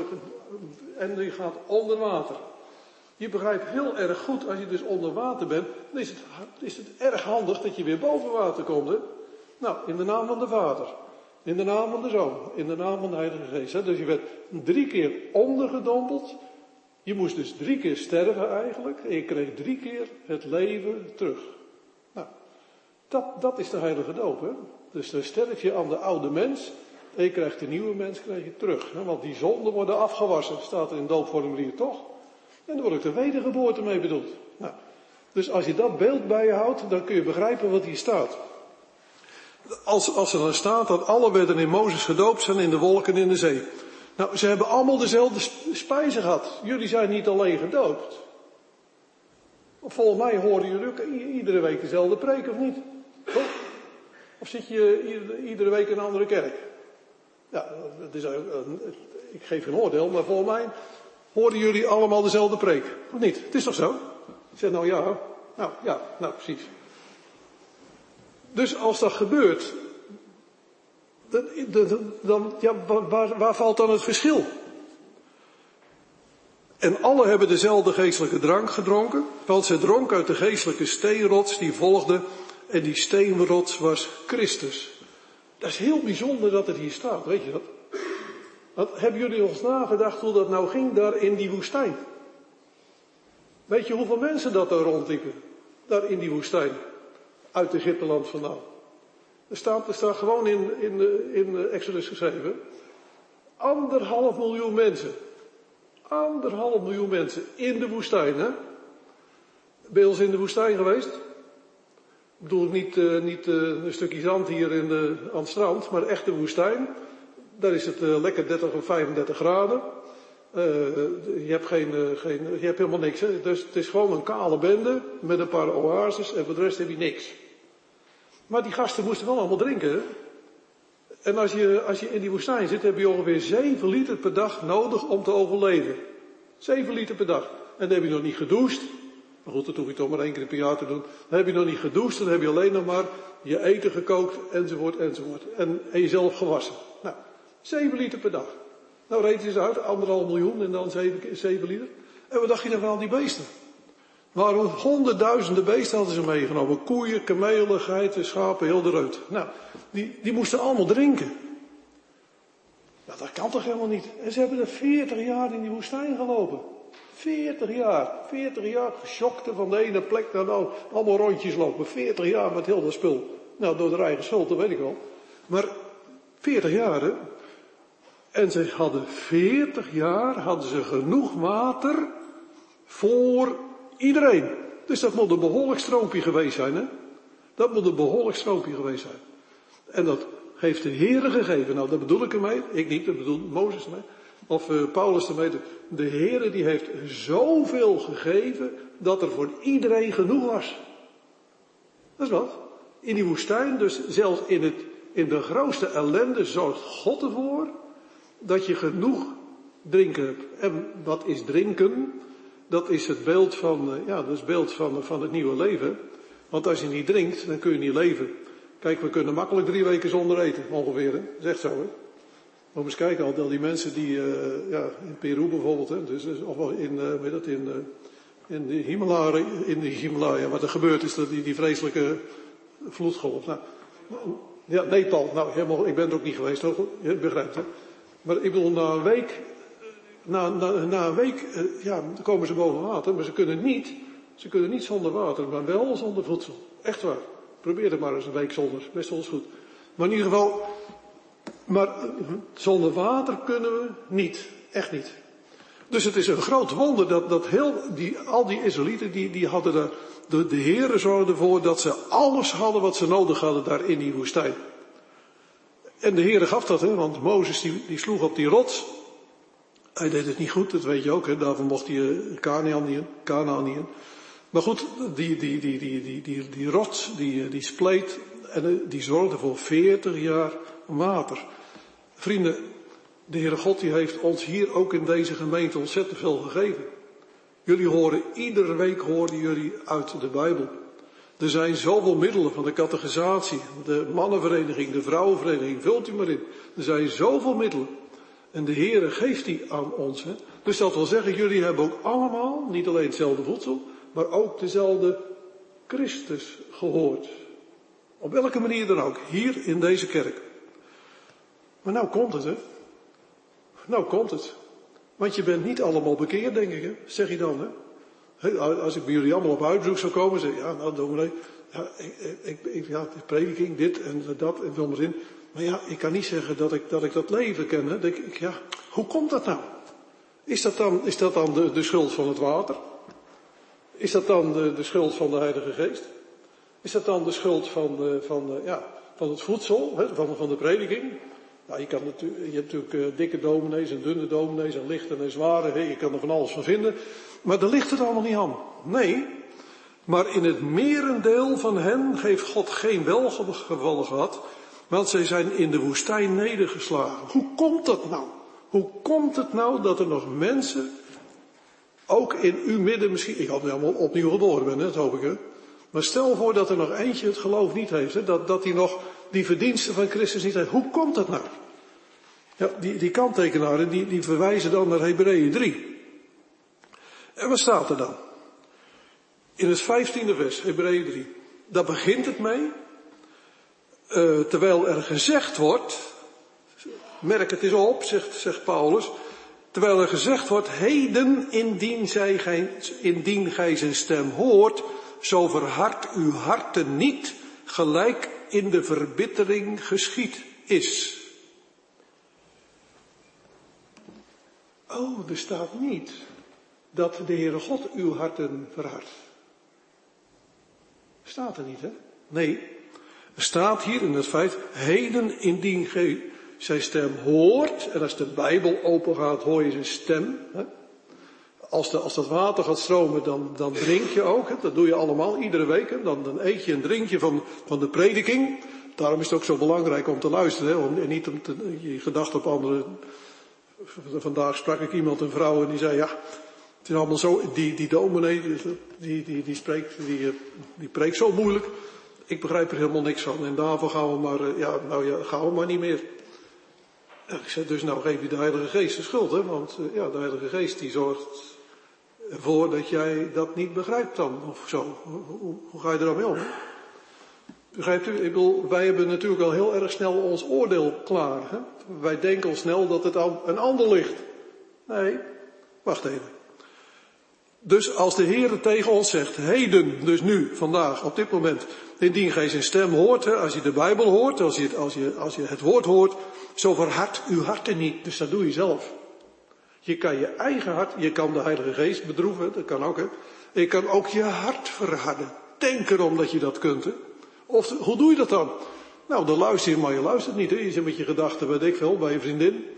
En je gaat onder water. Je begrijpt heel erg goed, als je dus onder water bent, dan is het, is het erg handig dat je weer boven water komt. Hè? Nou, in de naam van de Vader. In de naam van de Zoon. In de naam van de Heilige Geest. Hè? Dus je werd drie keer ondergedompeld. Je moest dus drie keer sterven eigenlijk. En je kreeg drie keer het leven terug. Nou, dat, dat is de heilige doop. Hè? Dus dan sterf je aan de oude mens. En je krijgt de nieuwe mens krijg je terug. Hè? Want die zonden worden afgewassen. Staat er in het doopformulier toch? En daar wordt ook de wedergeboorte mee bedoeld. Nou, dus als je dat beeld bij je houdt, dan kun je begrijpen wat hier staat. Als, als er dan staat dat alle werden in Mozes gedoopt zijn in de wolken en in de zee. Nou, ze hebben allemaal dezelfde spijzen gehad. Jullie zijn niet alleen gedoopt. Volgens mij horen jullie ook iedere week dezelfde preek, of niet? Toch? Of zit je iedere, iedere week in een andere kerk? Ja, het is, ik geef geen oordeel, maar volgens mij horen jullie allemaal dezelfde preek. Of niet? Het is toch zo? Ik zeg nou ja. Nou ja, nou precies. Dus als dat gebeurt, dan, dan, dan ja, waar, waar valt dan het verschil? En alle hebben dezelfde geestelijke drank gedronken, want zij dronken uit de geestelijke steenrots die volgde, en die steenrots was Christus. Dat is heel bijzonder dat het hier staat, weet je dat? Wat, hebben jullie ons nagedacht hoe dat nou ging daar in die woestijn? Weet je hoeveel mensen dat daar rondliepen? Daar in die woestijn. Uit Egypteland vandaan. Er staat, er staat gewoon in, in, in Exodus geschreven. Anderhalf miljoen mensen. Anderhalf miljoen mensen in de woestijn, hè? Ben je eens in de woestijn geweest? Ik bedoel niet, uh, niet uh, een stukje zand hier in de, aan het strand, maar echt de woestijn. Daar is het uh, lekker dertig of vijfendertig graden. Uh, je hebt geen, uh, geen, je hebt helemaal niks, hè. Dus het is gewoon een kale bende met een paar oases en voor de rest heb je niks. Maar die gasten moesten wel allemaal drinken, hè. En als je, als je in die woestijn zit, heb je ongeveer zeven liter per dag nodig om te overleven. zeven liter per dag. En dan heb je nog niet gedoucht. Maar goed, dat hoef je toch maar één keer per jaar te doen. Dan heb je nog niet gedoucht, dan heb je alleen nog maar je eten gekookt, enzovoort, enzovoort. En, en jezelf gewassen. Nou, zeven liter per dag. Nou, reken eens uit, anderhalf miljoen en dan zeven, zeven liter. En wat dacht je dan van al die beesten? Maar honderdduizenden beesten hadden ze meegenomen. Koeien, kamelen, geiten, schapen, heel de reut. Nou, die, die moesten allemaal drinken. Nou, dat kan toch helemaal niet? En ze hebben er veertig jaar in die woestijn gelopen. veertig jaar. veertig jaar geschokte van de ene plek naar de andere. Allemaal rondjes lopen. veertig jaar met heel dat spul. Nou, door de eigen schuld, dat weet ik wel. Maar veertig jaar, hè. En ze hadden veertig jaar, hadden ze genoeg water voor iedereen. Dus dat moet een behoorlijk stroompje geweest zijn, hè. Dat moet een behoorlijk stroompje geweest zijn. En dat heeft de Heere gegeven. Nou, dat bedoel ik ermee. Ik niet, dat bedoelt Mozes ermee. of uh, Paulus ermee, de Heere die heeft zoveel gegeven dat er voor iedereen genoeg was. Dat is wat. In die woestijn, dus zelfs in, het, in de grootste ellende, zorgt God ervoor dat je genoeg drinken hebt. En wat is drinken? Dat is het beeld van, ja, dat is het beeld van, van het nieuwe leven. Want als je niet drinkt, dan kun je niet leven. Kijk, we kunnen makkelijk drie weken zonder eten, ongeveer. Hè? Dat is echt zo, hè. Maar eens kijken, al die mensen die, uh, ja, in Peru bijvoorbeeld, hè, dus, of wel in, uh, weet dat, in, uh, in de Himalaya, in de Himalaya, wat er gebeurd is, dat die, die vreselijke vloedgolf. Nou, ja, Nepal, nou, helemaal, ik ben er ook niet geweest, hoor, je begrijpt, hè. Maar ik bedoel, na een week, na, na, na een week, uh, ja, dan komen ze boven water, maar ze kunnen niet, ze kunnen niet zonder water, maar wel zonder voedsel. Echt waar. Probeer het maar eens een week zonder, best wel eens goed. Maar in ieder geval, maar zonder water kunnen we niet, echt niet. Dus het is een groot wonder dat, dat heel, die, al die Israëlieten, die, die hadden daar, de, de Heere zorgde ervoor dat ze alles hadden wat ze nodig hadden daar in die woestijn. En de Heere gaf dat, hè, want Mozes die, die sloeg op die rots. Hij deed het niet goed, dat weet je ook, hè, daarvoor mocht hij uh, Kanaan niet in, Kanaan niet in. Maar goed, die, die, die, die, die, die, die rots, die, die spleet, en die zorgde voor veertig jaar water. Vrienden, de Heere God die heeft ons hier ook in deze gemeente ontzettend veel gegeven. Jullie horen, iedere week horen jullie uit de Bijbel. Er zijn zoveel middelen van de catechisatie, de mannenvereniging, de vrouwenvereniging, vult u maar in. Er zijn zoveel middelen. En de Heere geeft die aan ons. Hè. Dus dat wil zeggen, jullie hebben ook allemaal, niet alleen hetzelfde voedsel, maar ook dezelfde Christus gehoord. Op welke manier dan ook, hier in deze kerk. Maar nou komt het, hè. Nou komt het. Want je bent niet allemaal bekeerd, denk ik, hè. Zeg je dan, hè. Als ik bij jullie allemaal op uitzoek zou komen, zeg ik, ja, nou, dominee, ja, ik, ik, ik, ja, de prediking, dit en dat, en vul maar in. Maar ja, ik kan niet zeggen dat ik dat, ik dat leven ken, hè. Denk ik, ja, hoe komt dat nou? Is dat dan, is dat dan de, de schuld van het water? Is dat dan de, de schuld van de Heilige Geest? Is dat dan de schuld van, de, van, de, ja, van het voedsel, hè, van, van de prediking? Nou, je, kan natuurlijk, je hebt natuurlijk uh, dikke dominees en dunne dominees en lichte en zware, hè, je kan er van alles van vinden. Maar daar ligt het allemaal niet aan. Nee, maar in het merendeel van hen heeft God geen welgevallen gehad, want zij zijn in de woestijn nedergeslagen. Hoe komt dat nou? Hoe komt het nou dat er nog mensen, ook in uw midden misschien, ik hoop niet allemaal opnieuw geboren ben, hè, dat hoop ik, hè. Maar stel voor dat er nog eentje het geloof niet heeft, hè, dat, dat hij nog die verdiensten van Christus niet heeft. Hoe komt dat nou? Ja, die, die kanttekenaren, die, die verwijzen dan naar Hebreeën drie. En wat staat er dan? In het vijftiende vers, Hebreeën drie. Daar begint het mee. Uh, terwijl er gezegd wordt, merk het eens op, zegt, zegt Paulus. Terwijl er gezegd wordt, heden indien, zij gij, indien gij zijn stem hoort, zo verhard uw harten niet, gelijk in de verbittering geschied is. Oh, er staat niet dat de Heere God uw harten verhardt. Staat er niet, hè? Nee, er staat hier in het feit, heden indien gij zijn stem hoort, en als de Bijbel open gaat, hoor je zijn stem. Hè? Als, de, als dat water gaat stromen, dan, dan drink je ook. Hè? Dat doe je allemaal, iedere week. Hè? Dan, dan eet je en drink je van, van de prediking. Daarom is het ook zo belangrijk om te luisteren. Hè? Om, en niet om te, je gedachten op anderen. Vandaag sprak ik iemand, een vrouw, en die zei, ja, het is allemaal zo, die, die dominee, die, die, die spreekt, die, die preekt zo moeilijk. Ik begrijp er helemaal niks van. En daarvoor gaan we maar, ja, nou ja, gaan we maar niet meer. Ik zeg dus, nou geef je de Heilige Geest de schuld, hè, want ja, de Heilige Geest die zorgt ervoor dat jij dat niet begrijpt dan, of zo. Hoe, hoe ga je er dan mee om? Begrijpt u? Ik bedoel, wij hebben natuurlijk al heel erg snel ons oordeel klaar. Hè? Wij denken al snel dat het aan een ander ligt. Nee, wacht even. Dus als de Heer tegen ons zegt, heden, dus nu, vandaag, op dit moment, indien gij zijn stem hoort, hè, als je de Bijbel hoort, als je, als je, als je het woord hoort, zo verhard uw harten niet. Dus dat doe je zelf. Je kan je eigen hart, je kan de Heilige Geest bedroeven, dat kan ook, hè. Je kan ook je hart verharden. Denk erom dat je dat kunt, hè. Of, hoe doe je dat dan? Nou, dan luister je, maar je luistert niet, hè. Je zit met je gedachten, weet ik veel, bij je vriendin.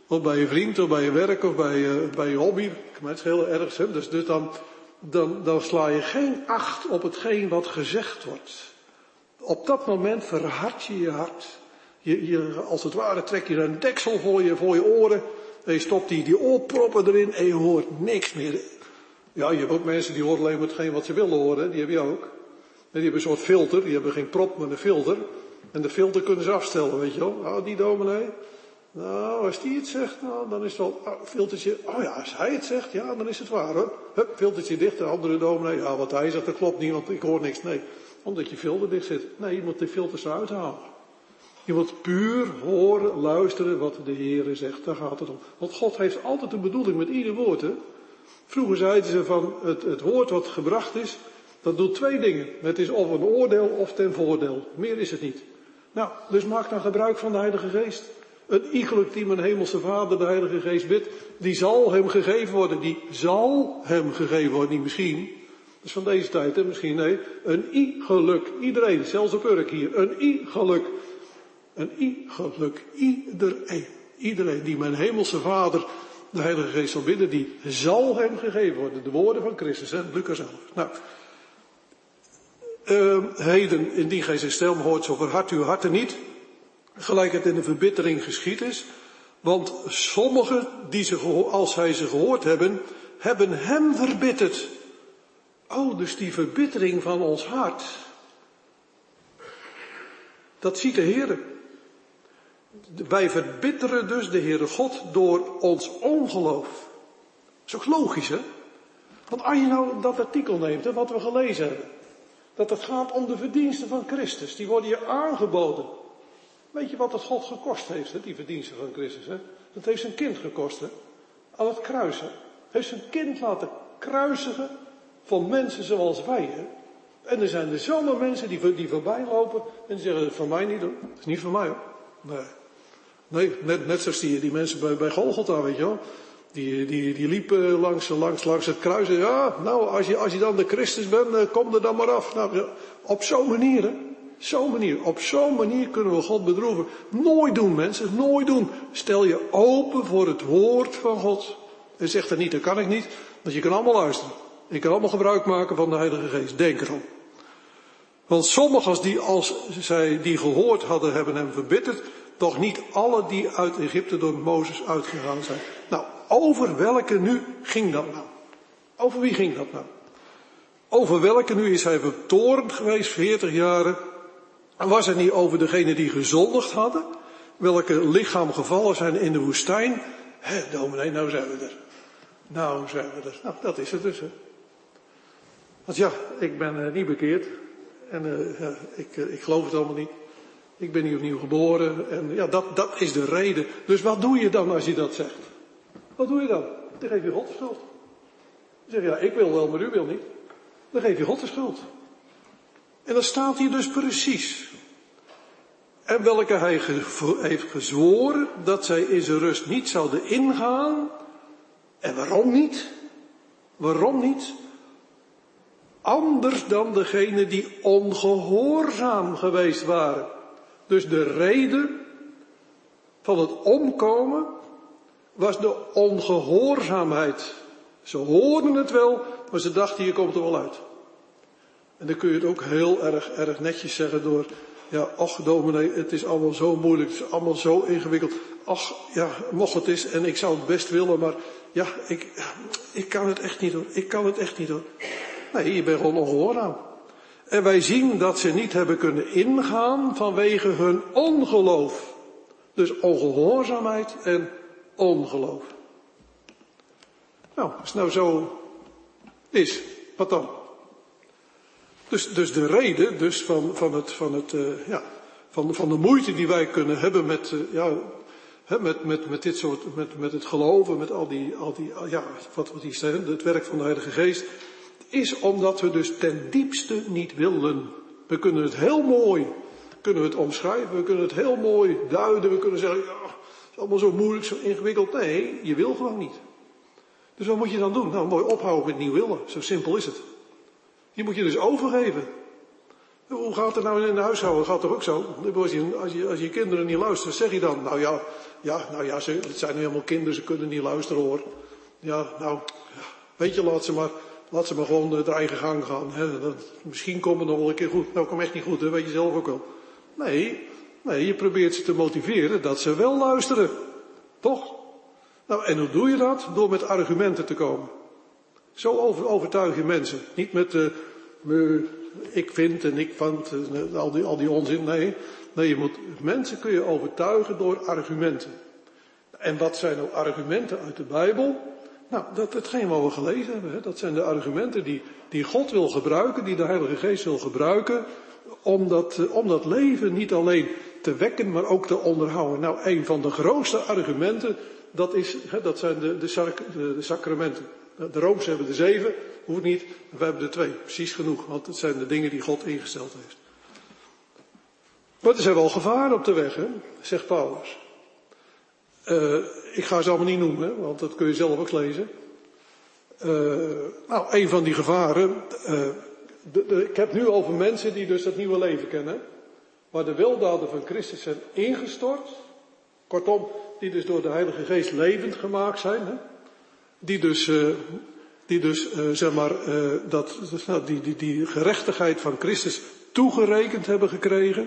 Of bij je vriend, of bij je werk, of bij je, bij je hobby. Maar het is heel erg, hè? Dus, dus dan, dan, dan sla je geen acht op hetgeen wat gezegd wordt. Op dat moment verhard je je hart. Je, je, als het ware trek je een deksel voor je, voor je oren. En je stopt die, die oorproppen erin en je hoort niks meer. Ja, je hebt ook mensen die horen alleen maar hetgeen wat ze willen horen. Die heb je ook. En die hebben een soort filter. Die hebben geen prop, maar een filter. En de filter kunnen ze afstellen, weet je wel. Oh, die dominee. Nou, als die het zegt, nou, dan is het wel, oh, filtertje. Oh ja, als hij het zegt, ja, dan is het waar, hoor. Hup, filtertje dicht. De andere dominee. Ja, wat hij zegt, dat klopt niet, want ik hoor niks. Nee, omdat je filter dicht zit. Nee, je moet de filters eruit halen. Je moet puur horen, luisteren wat de Heere zegt. Daar gaat het om. Want God heeft altijd een bedoeling met ieder woord, hè. Vroeger zeiden ze van, het, het woord wat gebracht is, dat doet twee dingen. Het is of een oordeel of ten voordeel. Meer is het niet. Nou, dus maak dan gebruik van de Heilige Geest. Een iegelijk die mijn hemelse Vader de Heilige Geest bidt, die zal hem gegeven worden. Die zal hem gegeven worden, niet misschien. Dat is van deze tijd, hè, misschien, nee. Een i-geluk. Iedereen, zelfs op Urk hier. Een i-geluk. Een i-geluk. Iedereen. Iedereen die mijn hemelse Vader de Heilige Geest zal bidden, die zal hem gegeven worden. De woorden van Christus, hè, Lucas elf. Nou, uh, heden, indien gij zijn stem hoort, zo verhard uw harten niet, gelijk het in de verbittering geschied is. Want sommigen, die ze, als zij ze gehoord hebben, hebben hem verbitterd. Oh, dus die verbittering van ons hart, dat ziet de Heer. Wij verbitteren dus de Heere God door ons ongeloof. Dat is ook logisch, hè? Want als je nou dat artikel neemt, hè, wat we gelezen hebben, dat het gaat om de verdiensten van Christus, die worden je aangeboden. Weet je wat het God gekost heeft, hè, die verdiensten van Christus? Hè? Dat heeft zijn kind gekost, hè? Aan het kruisen. Heeft zijn kind laten kruisigen van mensen zoals wij, hè? En er zijn er zomaar mensen die, die voorbij lopen en die zeggen, dat is van mij niet, hoor. Dat is niet van mij, hoor. Nee. Nee, net, net zoals die, die mensen bij, bij Golgotha, weet je wel. Die, die, die liepen langs, langs, langs het kruis en ja, nou, als je, als je dan de Christus bent, kom er dan maar af. Nou, ja, op zo'n manier, hè. Zo'n manier. Op zo'n manier kunnen we God bedroeven. Nooit doen, mensen. Nooit doen. Stel je open voor het woord van God. En zeg er niet, dat kan ik niet. Want je kan allemaal luisteren. Je kan allemaal gebruik maken van de Heilige Geest. Denk erom. Want sommigen die, als zij die gehoord hadden, hebben hem verbitterd. Doch niet alle die uit Egypte door Mozes uitgegaan zijn. Nou, over welke nu ging dat nou? Over wie ging dat nou? Over welke nu is hij vertoornd geweest, veertig jaren? Was het niet over degene die gezondigd hadden? Welke lichaam gevallen zijn in de woestijn? Hé, dominee, nou zijn we er. Nou zijn we er. Nou, dat is het dus. Hè. Want ja, ik ben uh, niet bekeerd. En uh, ja, ik, uh, ik geloof het allemaal niet. Ik ben niet opnieuw geboren. En ja, dat, dat is de reden. Dus wat doe je dan als je dat zegt? Wat doe je dan? Dan geef je God de schuld. Dan zeg je, ja, ik wil wel, maar u wil niet. Dan geef je God de schuld. En dan staat hier dus precies. En welke hij ge- heeft gezworen dat zij in zijn rust niet zouden ingaan. En waarom niet? Waarom niet? Anders dan degene die ongehoorzaam geweest waren. Dus de reden van het omkomen was de ongehoorzaamheid. Ze hoorden het wel, maar ze dachten, hier komt er wel uit. En dan kun je het ook heel erg, erg netjes zeggen door, ja, ach dominee, het is allemaal zo moeilijk, het is allemaal zo ingewikkeld. Ach, ja, mocht het is en ik zou het best willen, maar ja, ik, ik kan het echt niet hoor, ik kan het echt niet hoor. Nee, je bent gewoon ongehoorzaam. En wij zien dat ze niet hebben kunnen ingaan vanwege hun ongeloof. Dus ongehoorzaamheid en ongeloof. Nou, als het nou zo is, wat dan? Dus, dus de reden dus van, van, het, van, het, uh, ja, van, van de moeite die wij kunnen hebben met, uh, ja, hè, met, met, met dit soort, met, met het geloven, met al die, al die ja, wat, wat hier staat, het werk van de Heilige Geest, is omdat we dus ten diepste niet willen. We kunnen het heel mooi, kunnen we het omschrijven, we kunnen het heel mooi duiden, we kunnen zeggen, ja, het is allemaal zo moeilijk, zo ingewikkeld. Nee, je wil gewoon niet. Dus wat moet je dan doen? Nou, mooi ophouden met niet willen. Zo simpel is het. Je moet je dus overgeven. Hoe gaat het nou in de huishouden? Gaat toch ook zo? Als je, als je, als je kinderen niet luistert, zeg je dan, nou ja, ja, nou ja, ze, het zijn nu helemaal kinderen, ze kunnen niet luisteren hoor. Ja, nou, weet je, laat ze maar, laat ze maar gewoon de eigen gang gaan. Hè. Dat, misschien komt het nog wel een keer goed. Nou, komt echt niet goed, hè, weet je zelf ook wel. Nee, nee, je probeert ze te motiveren dat ze wel luisteren. Toch? Nou, en hoe doe je dat? Door met argumenten te komen. Zo over, overtuig je mensen. Niet met, uh, me, ik vind en ik vond, uh, al, die, al die onzin. Nee, nee, je moet, mensen kun je overtuigen door argumenten. En wat zijn nou argumenten uit de Bijbel? Nou, dat hetgeen wat we gelezen hebben. Hè? Dat zijn de argumenten die, die God wil gebruiken, die de Heilige Geest wil gebruiken. Om dat, uh, om dat leven niet alleen te wekken, maar ook te onderhouden. Nou, een van de grootste argumenten, dat, is, hè, dat zijn de, de, de, de sacramenten. De Rooms hebben er zeven, hoeft niet, we hebben er twee, precies genoeg, want het zijn de dingen die God ingesteld heeft. Maar er zijn wel gevaren op de weg, hè, zegt Paulus. Uh, ik ga ze allemaal niet noemen, hè, want dat kun je zelf ook lezen. Uh, nou, een van die gevaren, uh, de, de, ik heb nu over mensen die dus dat nieuwe leven kennen, waar de weldaden van Christus zijn ingestort, kortom, die dus door de Heilige Geest levend gemaakt zijn, hè. Die dus, uh, die dus uh, zeg maar, uh, dat, nou, die, die, die gerechtigheid van Christus toegerekend hebben gekregen.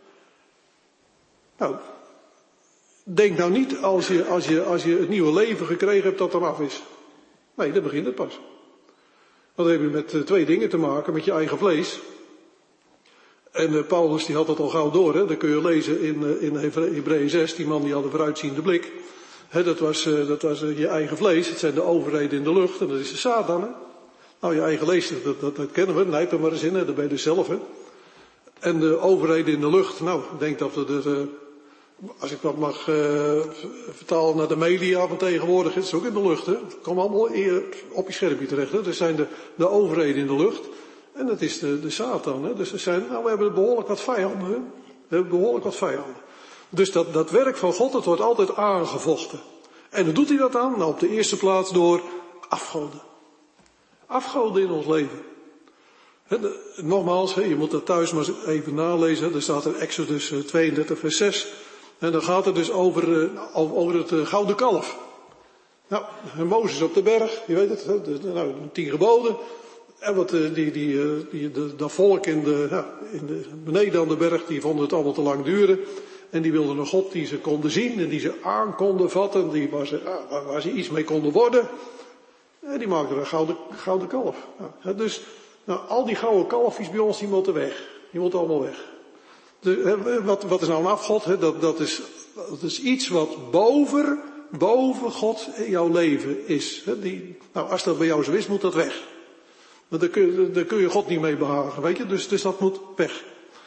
Nou, denk nou niet als je, als je, als je het nieuwe leven gekregen hebt dat dan af is. Nee, dan begint het pas. Want dan heb je met uh, twee dingen te maken, met je eigen vlees. En uh, Paulus die had dat al gauw door, hè? Dat kun je lezen in, uh, in Hebreeën zes, die man die had een vooruitziende blik. He, dat was, uh, dat was uh, je eigen vlees, het zijn de overheden in de lucht en dat is de Satan. Hè? Nou, je eigen vlees, dat, dat, dat kennen we, nijp er maar eens in, hè? Dat ben je dus zelf. Hè? En de overheden in de lucht, nou, ik denk dat we er, uh, als ik dat mag uh, vertalen naar de media van tegenwoordig, het is ook in de lucht. Hè? Het komt allemaal op je schermpje terecht. Hè? Dat zijn de, de overheden in de lucht en dat is de, de Satan. Hè? Dus er zijn, nou, we hebben behoorlijk wat vijanden. Hè? We hebben behoorlijk wat vijanden. Dus dat, dat werk van God, dat wordt altijd aangevochten. En hoe doet hij dat dan? Nou, op de eerste plaats door afgoden. Afgoden in ons leven. He, de, nogmaals, he, je moet dat thuis maar even nalezen. Er staat in Exodus tweeëndertig vers zes. En dan gaat het dus over, uh, over het uh, gouden kalf. Nou, Mozes op de berg, je weet het, he, de, de, nou, de tien geboden. En wat uh, die, die, uh, die, de, dat volk in de, ja, in de, beneden aan de berg, die vonden het allemaal te lang duren. En die wilden een God die ze konden zien en die ze aan konden vatten, die waar, ze, waar, waar ze iets mee konden worden. En die maakten een gouden, gouden kalf. Nou, dus nou, al die gouden kalfjes bij ons, die moeten weg. Die moeten allemaal weg. De, wat, wat is nou een afgod? Hè? Dat, dat, is, dat is iets wat boven, boven God in jouw leven is. Hè? Die, nou, als dat bij jou zo is, moet dat weg. Want daar kun, daar kun je God niet mee behagen, weet je. Dus, dus dat moet weg.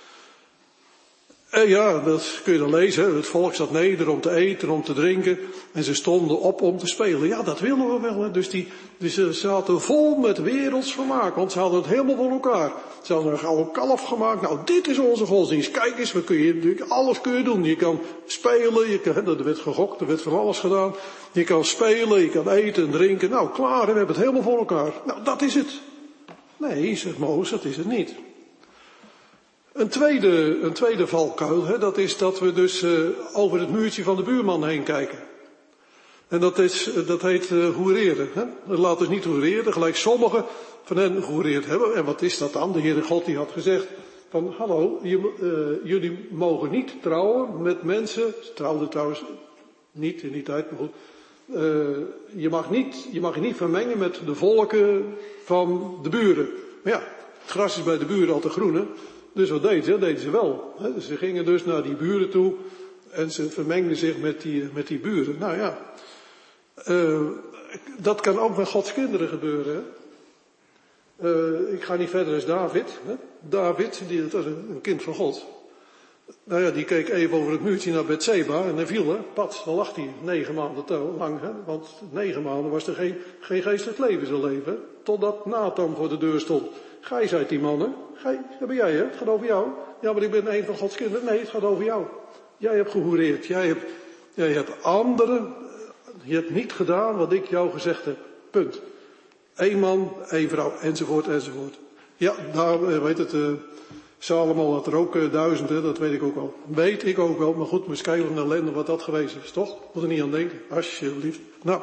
En ja, dat kun je dan lezen. Het volk zat neder om te eten, om te drinken. En ze stonden op om te spelen. Ja, dat willen we wel. Hè. Dus, die, dus ze zaten vol met werelds vermaak. Want ze hadden het helemaal voor elkaar. Ze hadden een gouden kalf gemaakt. Nou, dit is onze godsdienst. Kijk eens, wat kun je, alles kun je doen. Je kan spelen, je kan, er werd gegokt, er werd van alles gedaan. Je kan spelen, je kan eten en drinken. Nou, klaar, we hebben het helemaal voor elkaar. Nou, dat is het. Nee, zegt Mozes, dat is het niet. Een tweede, een tweede valkuil, hè, dat is dat we dus uh, over het muurtje van de buurman heen kijken. En dat, is, dat heet uh, hoereren. Hè. Laat dus niet hoereren, gelijk sommigen van hen gehoereerd hebben. En wat is dat dan? De Heere God die had gezegd van hallo, je, uh, jullie mogen niet trouwen met mensen. Ze trouwden trouwens niet in die tijd, maar goed. Uh, je, mag niet, je mag je niet vermengen met de volken van de buren. Maar ja, het gras is bij de buren altijd groen, hè. Dus wat deden ze? Dat deden ze wel. Hè? Ze gingen dus naar die buren toe en ze vermengden zich met die, met die buren. Nou ja, uh, dat kan ook met Gods kinderen gebeuren. Hè? Uh, ik ga niet verder als David. Hè? David, die, dat was een, een kind van God. Nou ja, die keek even over het muurtje naar Bethseba en hij viel, hè. Pat, dan lag hij negen maanden te lang. Hè? Want negen maanden was er geen, geen geestelijk leven in zijn leven. Hè? Totdat Nathan voor de deur stond. Gij zijt die man, hè? Gij, dat ben jij, hè? Het gaat over jou. Ja, maar ik ben een van Gods kinderen. Nee, het gaat over jou. Jij hebt gehoereerd. Jij hebt, jij hebt anderen. Je hebt niet gedaan wat ik jou gezegd heb. Punt. Eén man, één vrouw, enzovoort, enzovoort. Ja, daar, weet het, uh, Salomo had er ook uh, duizend, hè, dat weet ik ook wel. Weet ik ook wel, maar goed, mijn schelen en ellende wat dat geweest is, toch? Moet er niet aan denken, alsjeblieft. Nou,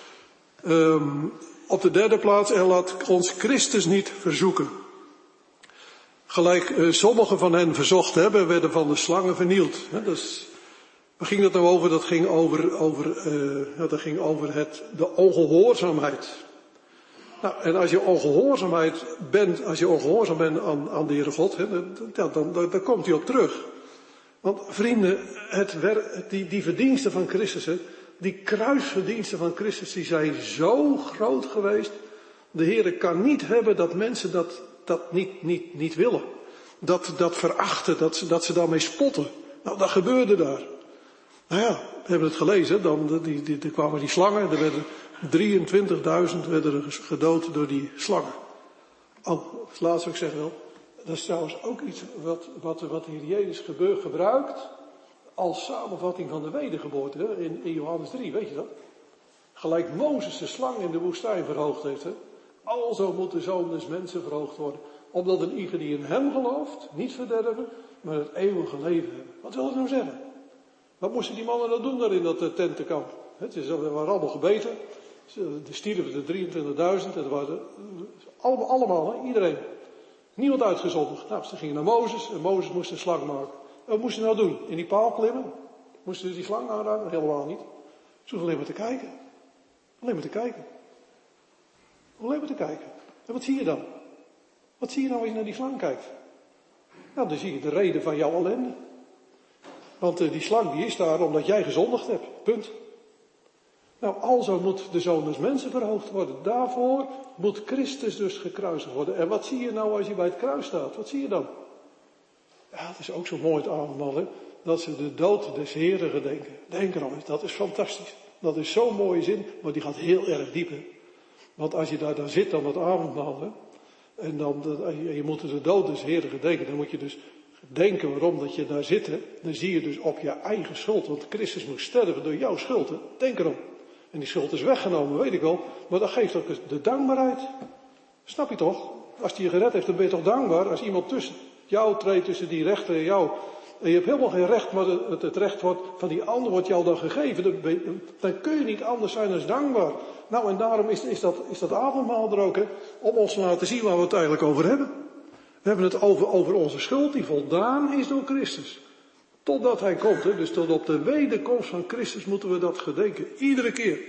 um, op de derde plaats, en laat ons Christus niet verzoeken. Gelijk uh, sommigen van hen verzocht hebben, werden van de slangen vernield. Hè, dus, waar ging dat nou over? Dat ging over, over, uh, ja, dat ging over het, de ongehoorzaamheid. Nou, en als je ongehoorzaamheid bent, als je ongehoorzaam bent aan, aan de Heere God, hè, dan, dan, dan, dan komt hij op terug. Want vrienden, het wer, die, die verdiensten van Christus, hè, die kruisverdiensten van Christus, die zijn zo groot geweest. De Heere kan niet hebben dat mensen dat, dat niet, niet, niet willen. Dat, dat verachten, dat ze, dat ze daarmee spotten. Nou, dat gebeurde daar. Nou ja, we hebben het gelezen, dan, die, die, er kwamen die slangen, er werden drieëntwintigduizend werden er gedood door die slangen. Oh, het laatste wat ik zeg wel, dat is trouwens ook iets wat, wat, wat de Heer Jezus gebruikt als samenvatting van de wedergeboorte, hè, in, in Johannes drie, weet je dat? Gelijk Mozes de slang in de woestijn verhoogd heeft, hè? Alzo moet de Zoon des Mensen verhoogd worden, opdat een ieder die in hem gelooft, niet verderven, maar het eeuwige leven hebben. Wat wil het nou zeggen? Wat moesten die mannen nou doen daar in dat tentenkamp? Het is, we waren allemaal gebeten. Er stierven er drieëntwintigduizend. Het waren allemaal, allemaal hè? Iedereen. Niemand uitgezonderd. Nou, ze gingen naar Mozes en Mozes moest een slang maken. En wat moesten ze nou doen? In die paal klimmen? Moesten ze die slang aanraken? Helemaal niet. Ze hoeven alleen maar te kijken. Alleen maar te kijken. Alleen maar te kijken. En wat zie je dan? Wat zie je nou als je naar die slang kijkt? Nou, dan zie je de reden van jouw ellende. Want uh, die slang die is daar omdat jij gezondigd hebt. Punt. Nou, alzo moet de Zoon des Mensen verhoogd worden. Daarvoor moet Christus dus gekruisigd worden. En wat zie je nou als je bij het kruis staat? Wat zie je dan? Ja, het is ook zo mooi het avondmaal, hè? Dat ze de dood des Heren gedenken. Denk erom, dat is fantastisch. Dat is zo'n mooie zin, maar die gaat heel erg diep, hè? Want als je daar dan zit aan het avondmaal, hè? En dan, je, je moet de dood des Heren gedenken, dan moet je dus denken waarom dat je daar zit, hè? Dan zie je dus op je eigen schuld, want Christus moest sterven door jouw schuld, hè? Denk erom. En die schuld is weggenomen, weet ik wel, maar dat geeft ook de dankbaarheid. Snap je toch? Als die je gered heeft, dan ben je toch dankbaar als iemand tussen jou treedt, tussen die rechter en jou. En je hebt helemaal geen recht, maar het, het recht wordt, van die ander wordt jou dan gegeven. Dan, je, dan kun je niet anders zijn dan dankbaar. Nou, en daarom is, is, dat, is dat avondmaal er ook, hè, om ons te laten zien waar we het eigenlijk over hebben. We hebben het over, over onze schuld die voldaan is door Christus. Totdat hij komt, hè, dus tot op de wederkomst van Christus moeten we dat gedenken. Iedere keer.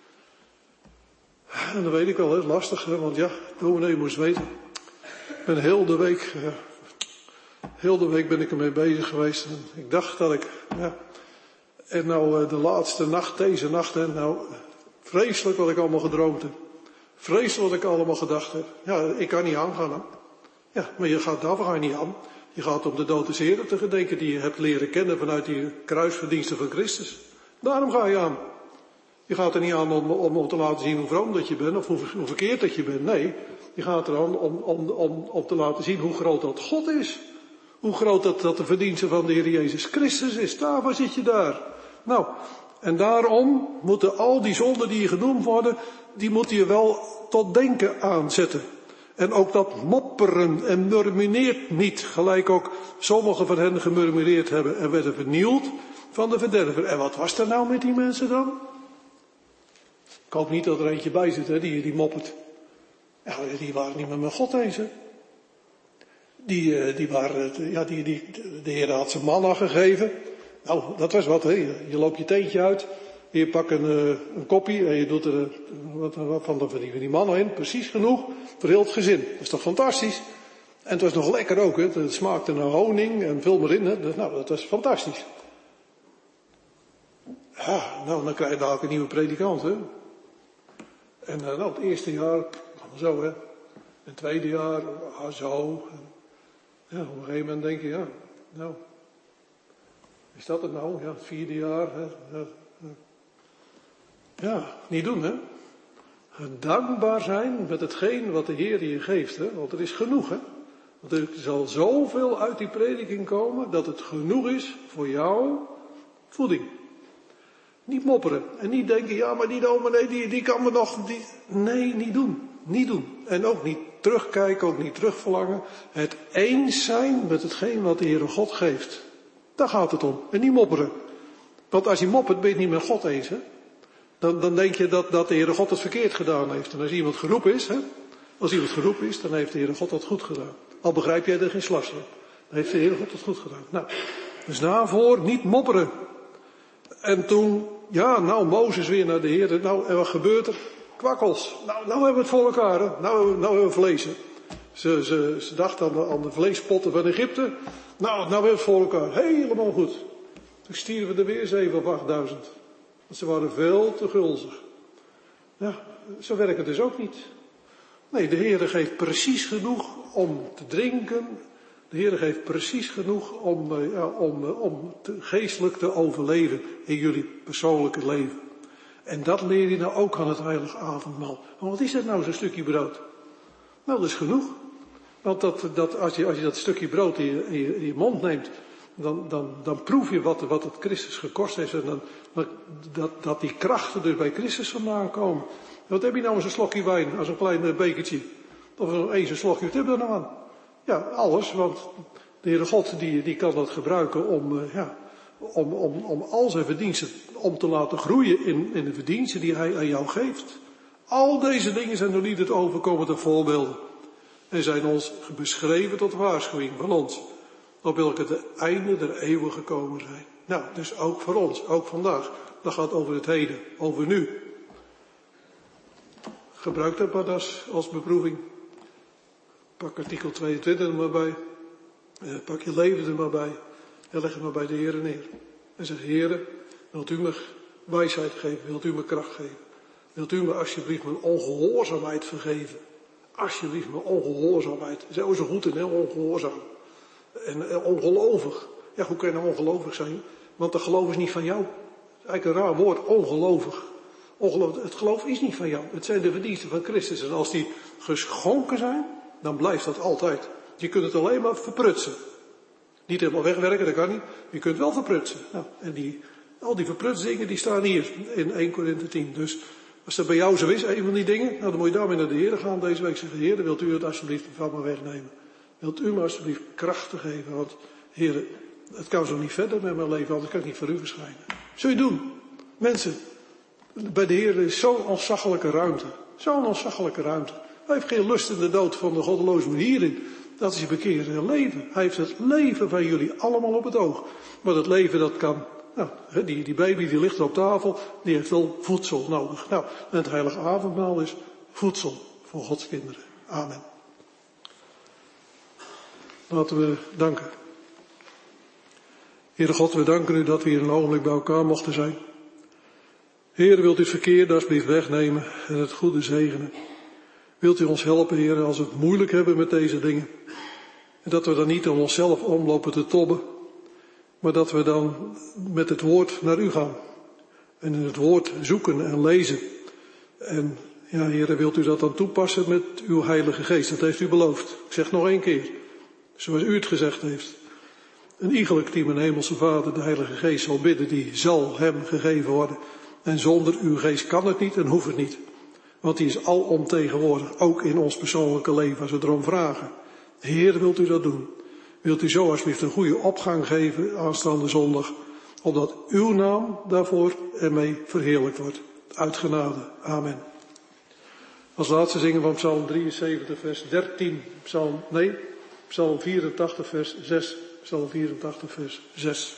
En dat weet ik wel, hè, lastig, hè, want ja, dominee moest weten. Ik ben heel de week, uh, heel de week ben ik ermee bezig geweest. En ik dacht dat ik, ja, en nou uh, de laatste nacht, deze nacht, hè, nou, vreselijk wat ik allemaal gedroomd heb. Vreselijk wat ik allemaal gedacht heb. Ja, ik kan niet aangaan, hè. Ja, maar je gaat, daar ga je niet aan. Je gaat om de dood des Heren te gedenken die je hebt leren kennen vanuit die kruisverdiensten van Christus. Daarom ga je aan. Je gaat er niet aan om, om, om te laten zien hoe vroom dat je bent of hoe, hoe verkeerd dat je bent. Nee, je gaat er aan om, om, om, om te laten zien hoe groot dat God is. Hoe groot dat, dat de verdienste van de Heer Jezus Christus is. Daarvoor zit je daar. Nou, en daarom moeten al die zonden die je genoemd worden, die moeten je wel tot denken aanzetten. En ook dat mopperen en murmureert niet, gelijk ook sommigen van hen gemurmureerd hebben en werden vernield van de verderver. En wat was er nou met die mensen dan? Ik hoop niet dat er eentje bij zit, hè, die, die moppert. Ja, die waren niet met mijn God eens, hè. Die, die waren, ja, die, die, de Heer had zijn manna gegeven. Nou, dat was wat, hè. Je, je loopt je teentje uit, je pakt een, een koppie en je doet er wat, wat van, de, van die, die mannen in, precies genoeg voor heel het gezin. Dat is toch fantastisch? En het was nog lekker ook, hè. Het smaakte naar honing en veel meer in, hè. Nou, dat was fantastisch. Ja, nou, dan krijg je dadelijk een nieuwe predikant, hè. En nou, het eerste jaar, zo, hè. Het tweede jaar, ah, zo. Ja, op een gegeven moment denk je, ja, nou, is dat het nou? Ja, het vierde jaar, hè. Ja, ja, niet doen, hè. Dankbaar zijn met hetgeen wat de Heer je geeft, hè. Want er is genoeg, hè. Want er zal zoveel uit die prediking komen, dat het genoeg is voor jouw voeding. Niet mopperen. En niet denken, ja, maar die dominee, die, die kan me nog, die... Nee, niet doen. Niet doen. En ook niet terugkijken, ook niet terugverlangen. Het eens zijn met hetgeen wat de Heere God geeft. Daar gaat het om. En niet mopperen. Want als je moppert, ben je het niet met God eens. Hè? Dan, dan denk je dat, dat de Heere God het verkeerd gedaan heeft. En als iemand geroepen is, hè? Als iemand geroepen is, dan heeft de Heere God dat goed gedaan. Al begrijp jij er geen slag van. Dan heeft de Heere God het goed gedaan. Nou, dus daarvoor niet mopperen. En toen, ja, nou Mozes weer naar de Heer. Nou, en wat gebeurt er? Kwakkels. Nou, nou hebben we het voor elkaar. Hè? Nou, nou hebben we vlees. Hè? Ze, ze, ze dacht aan de, aan de vleespotten van Egypte. Nou, nou hebben we het voor elkaar. Helemaal goed. Toen stierven we er weer zeven of achtduizend. Want ze waren veel te gulzig. Ja, zo werkt het dus ook niet. Nee, de Heer geeft precies genoeg om te drinken. De Heer geeft precies genoeg om, ja, om, om te, geestelijk te overleven in jullie persoonlijke leven. En dat leer je nou ook aan het heilige avondmaal. Maar wat is dat nou, zo'n stukje brood? Nou, dat is genoeg. Want dat, dat, als, je, als je dat stukje brood in je, in je, in je mond neemt, dan, dan, dan proef je wat, wat het Christus gekost heeft. En dan, dat, dat die krachten dus bij Christus vandaan komen. Wat heb je nou als een slokje wijn, als een klein bekertje? Of een eens een slokje, wat heb je er nou aan? Ja, alles, want de Heere God die, die kan dat gebruiken om, uh, ja, om, om, om al zijn verdiensten, om te laten groeien in, in de verdiensten die hij aan jou geeft. Al deze dingen zijn door niet het overkomen te voorbeelden. En zijn ons beschreven tot waarschuwing van ons. Op welke de einde der eeuwen gekomen zijn. Nou, dus ook voor ons, ook vandaag. Dat gaat over het heden, over nu. Gebruik dat maar als, als beproeving. Pak artikel tweeëntwintig er maar bij. Eh, pak je leven er maar bij. En leg het maar bij de Heere neer. En zeg, Heere, wilt u me wijsheid geven? Wilt u me kracht geven? Wilt u me alsjeblieft mijn ongehoorzaamheid vergeven? Alsjeblieft mijn ongehoorzaamheid. Ze zijn ook zo goed in, hè, ongehoorzaam. En, en ongelovig. Ja, hoe kan je nou ongelovig zijn? Want de geloof is niet van jou. Dat is eigenlijk een raar woord, ongelovig. Ongeloof, het geloof is niet van jou. Het zijn de verdiensten van Christus. En als die geschonken zijn, dan blijft dat altijd. Je kunt het alleen maar verprutsen. Niet helemaal wegwerken, dat kan niet. Je kunt wel verprutsen. Nou, en die, al die verprutsdingen die staan hier in Eerste Korinthe tien. Dus als dat bij jou zo is, een van die dingen, nou dan moet je daarmee naar de Heer gaan deze week. Zeggen, Heer, wilt u het alsjeblieft van me wegnemen? Wilt u me alsjeblieft krachten geven? Want Heer, het kan zo niet verder met mijn leven, anders kan ik niet voor u verschijnen. Zul je doen? Mensen, bij de Heer is zo'n ontzaglijke ruimte. Zo'n ontzaglijke ruimte. Hij heeft geen lust in de dood van de goddeloze, maar hierin. Dat is je bekeerde leven. Hij heeft het leven van jullie allemaal op het oog. Maar dat leven dat kan, nou, die, die baby die ligt er op tafel, die heeft wel voedsel nodig. Nou, en het heilige avondmaal is voedsel voor Gods kinderen. Amen. Laten we danken. Heere God, we danken u dat we hier een ogenblik bij elkaar mochten zijn. Heer, wilt u het verkeerde alsjeblieft wegnemen en het goede zegenen. Wilt u ons helpen, Heer, als we het moeilijk hebben met deze dingen. En dat we dan niet om onszelf omlopen te tobben. Maar dat we dan met het woord naar u gaan. En in het woord zoeken en lezen. En ja, Heer, wilt u dat dan toepassen met uw Heilige Geest. Dat heeft u beloofd. Ik zeg nog één keer. Zoals u het gezegd heeft. Een iegelijk die mijn hemelse Vader de Heilige Geest zal bidden, die zal hem gegeven worden. En zonder uw geest kan het niet en hoeft het niet. Want die is alomtegenwoordig, ook in ons persoonlijke leven, als we erom vragen. Heer, wilt u dat doen? Wilt u zo alsjeblieft een goede opgang geven aanstaande zondag, opdat uw naam daarvoor ermee verheerlijkt wordt. Uit genade. Amen. Als laatste zingen van Psalm drieënzeventig, vers dertien. Psalm, nee, Psalm vierentachtig, vers zes. Psalm vierentachtig, vers zes.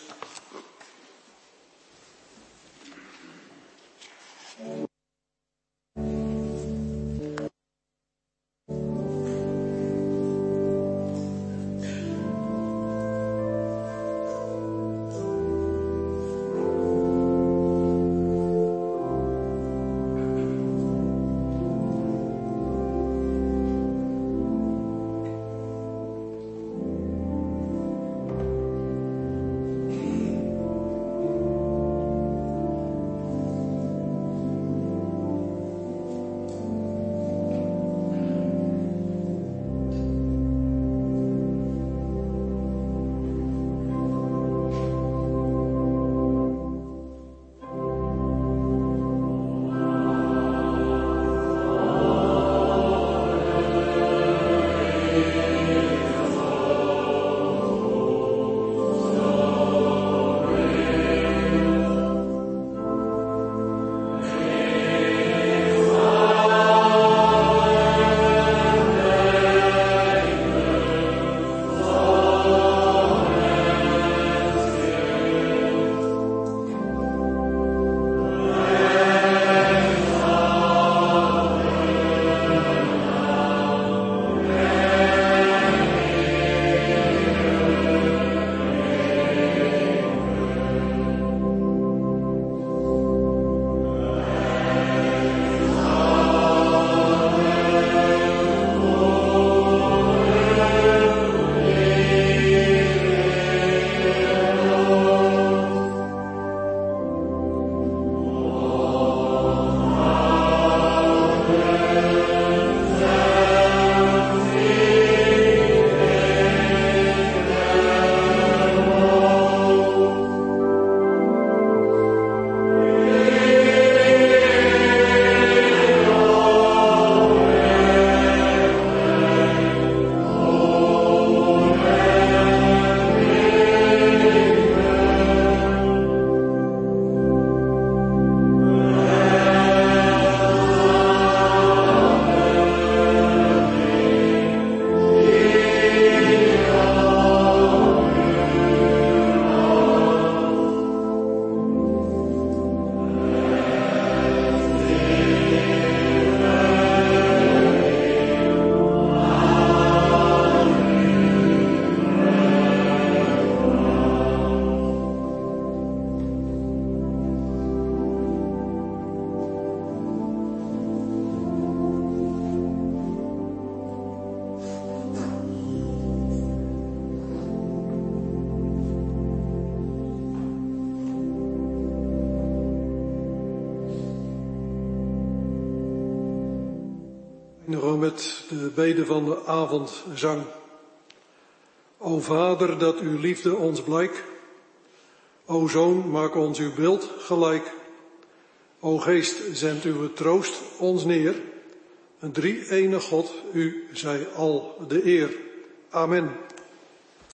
samen met de bede van de avondzang. O Vader, dat uw liefde ons blijkt. O Zoon, maak ons uw beeld gelijk. O Geest, zend uw troost ons neer. Een drie-ene God, u zij al de eer. Amen.